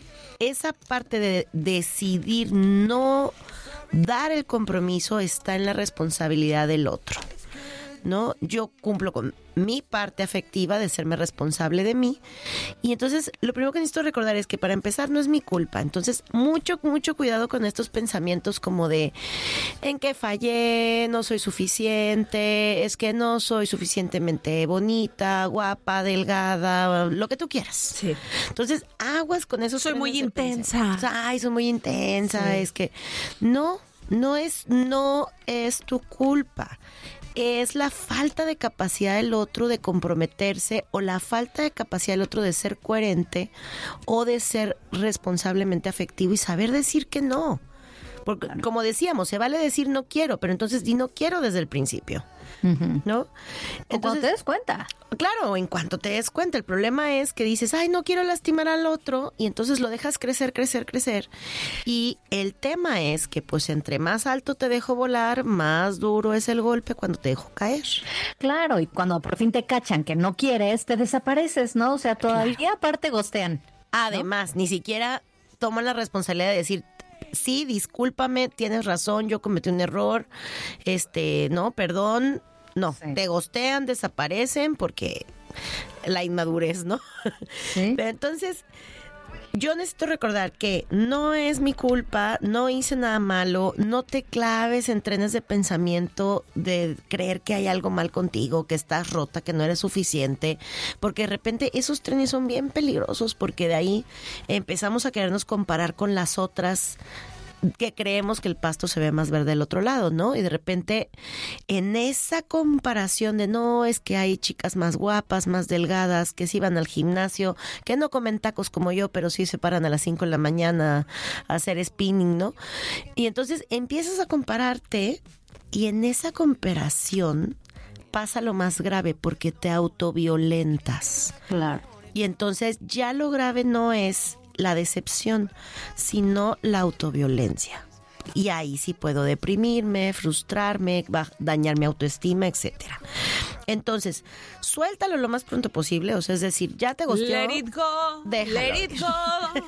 esa parte de decidir no dar el compromiso está en la responsabilidad del otro, ¿no? Yo cumplo con mi parte afectiva de serme responsable de mí. Y entonces lo primero que necesito recordar es que para empezar no es mi culpa. Entonces mucho, mucho cuidado con estos pensamientos como de en que fallé, no soy suficiente, es que no soy suficientemente bonita, guapa, delgada, lo que tú quieras. Sí. Entonces aguas con eso. Soy muy intensa. Ay, soy muy intensa. Sí. Es que no, no es, no es tu culpa. Es la falta de capacidad del otro de comprometerse o la falta de capacidad del otro de ser coherente o de ser responsablemente afectivo y saber decir que no. Porque, claro, como decíamos, se vale decir no quiero, pero entonces di no quiero desde el principio. Uh-huh. ¿No? Entonces, o cuando te des cuenta. Claro, en cuanto te des cuenta. El problema es que dices, ay, no quiero lastimar al otro, y entonces lo dejas crecer, crecer, crecer. Y el tema es que, pues, entre más alto te dejo volar, más duro es el golpe cuando te dejo caer. Claro, y cuando por fin te cachan que no quieres, te desapareces, ¿no? O sea, todavía claro, aparte gostean. Además, ¿no? Ni siquiera toman la responsabilidad de decir, sí, discúlpame, tienes razón, yo cometí un error, este, no, perdón, no, sí, te gostean, desaparecen porque la inmadurez, ¿no? Sí. Pero entonces, yo necesito recordar que no es mi culpa, no hice nada malo, no te claves en trenes de pensamiento de creer que hay algo mal contigo, que estás rota, que no eres suficiente, porque de repente esos trenes son bien peligrosos porque de ahí empezamos a querernos comparar con las otras que creemos que el pasto se ve más verde del otro lado, ¿no? Y de repente en esa comparación de no, es que hay chicas más guapas, más delgadas, que sí van al gimnasio, que no comen tacos como yo, pero sí se paran a las cinco de la mañana a hacer spinning, ¿no? Y entonces empiezas a compararte y en esa comparación pasa lo más grave porque te autoviolentas. Claro. Y entonces ya lo grave no es la decepción, sino la autoviolencia. Y ahí sí puedo deprimirme, frustrarme, dañar mi autoestima, etcétera. Entonces, suéltalo lo más pronto posible, o sea, es decir, ya te gosteó. Let it go, déjalo let it go,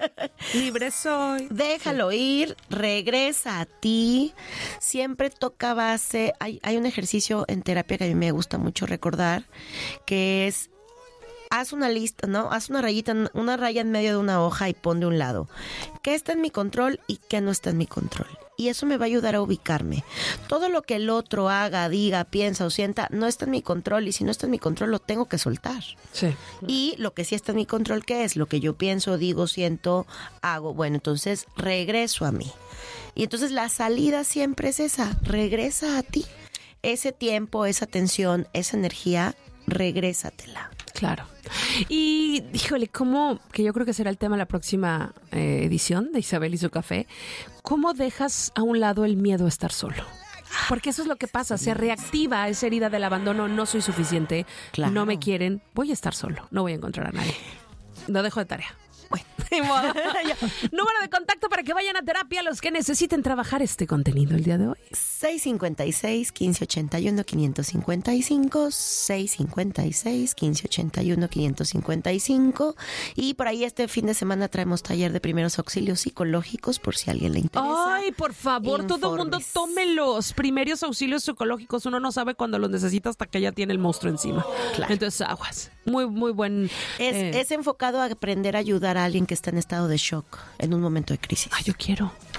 libre soy. Déjalo ir, regresa a ti, siempre toca base. Hay, hay un ejercicio en terapia que a mí me gusta mucho recordar, que es haz una lista, ¿no? Haz una rayita, una raya en medio de una hoja y pon de un lado qué está en mi control y qué no está en mi control. Y eso me va a ayudar a ubicarme. Todo lo que el otro haga, diga, piensa o sienta no está en mi control, y si no está en mi control lo tengo que soltar. Sí. Y lo que sí está en mi control, ¿qué es? Lo que yo pienso, digo, siento, hago. Bueno, entonces regreso a mí. Y entonces la salida siempre es esa, regresa a ti. Ese tiempo, esa atención, esa energía, regrésatela. Claro. Y, híjole, ¿cómo, que yo creo que será el tema de la próxima eh, edición de Isabel y su café, cómo dejas a un lado el miedo a estar solo? Porque eso es lo que pasa, se reactiva esa herida del abandono, no soy suficiente, claro. No me quieren, voy a estar solo, no voy a encontrar a nadie. Lo dejo de tarea. Bueno, número de contacto para que vayan a terapia los que necesiten trabajar este contenido el día de hoy. seis cinco seis, uno cinco ocho uno, cinco cinco cinco, seis cinco seis, uno cinco ocho uno, cinco cinco cinco. Y por ahí este fin de semana traemos taller de primeros auxilios psicológicos por si a alguien le interesa. Ay, por favor, Informes. Todo el mundo tome los primeros auxilios psicológicos. Uno no sabe cuándo los necesita hasta que ya tiene el monstruo encima. Claro. Entonces, aguas. Muy, muy buen... Es, eh. es enfocado a aprender a ayudar a alguien que está en estado de shock en un momento de crisis. Ay, yo quiero.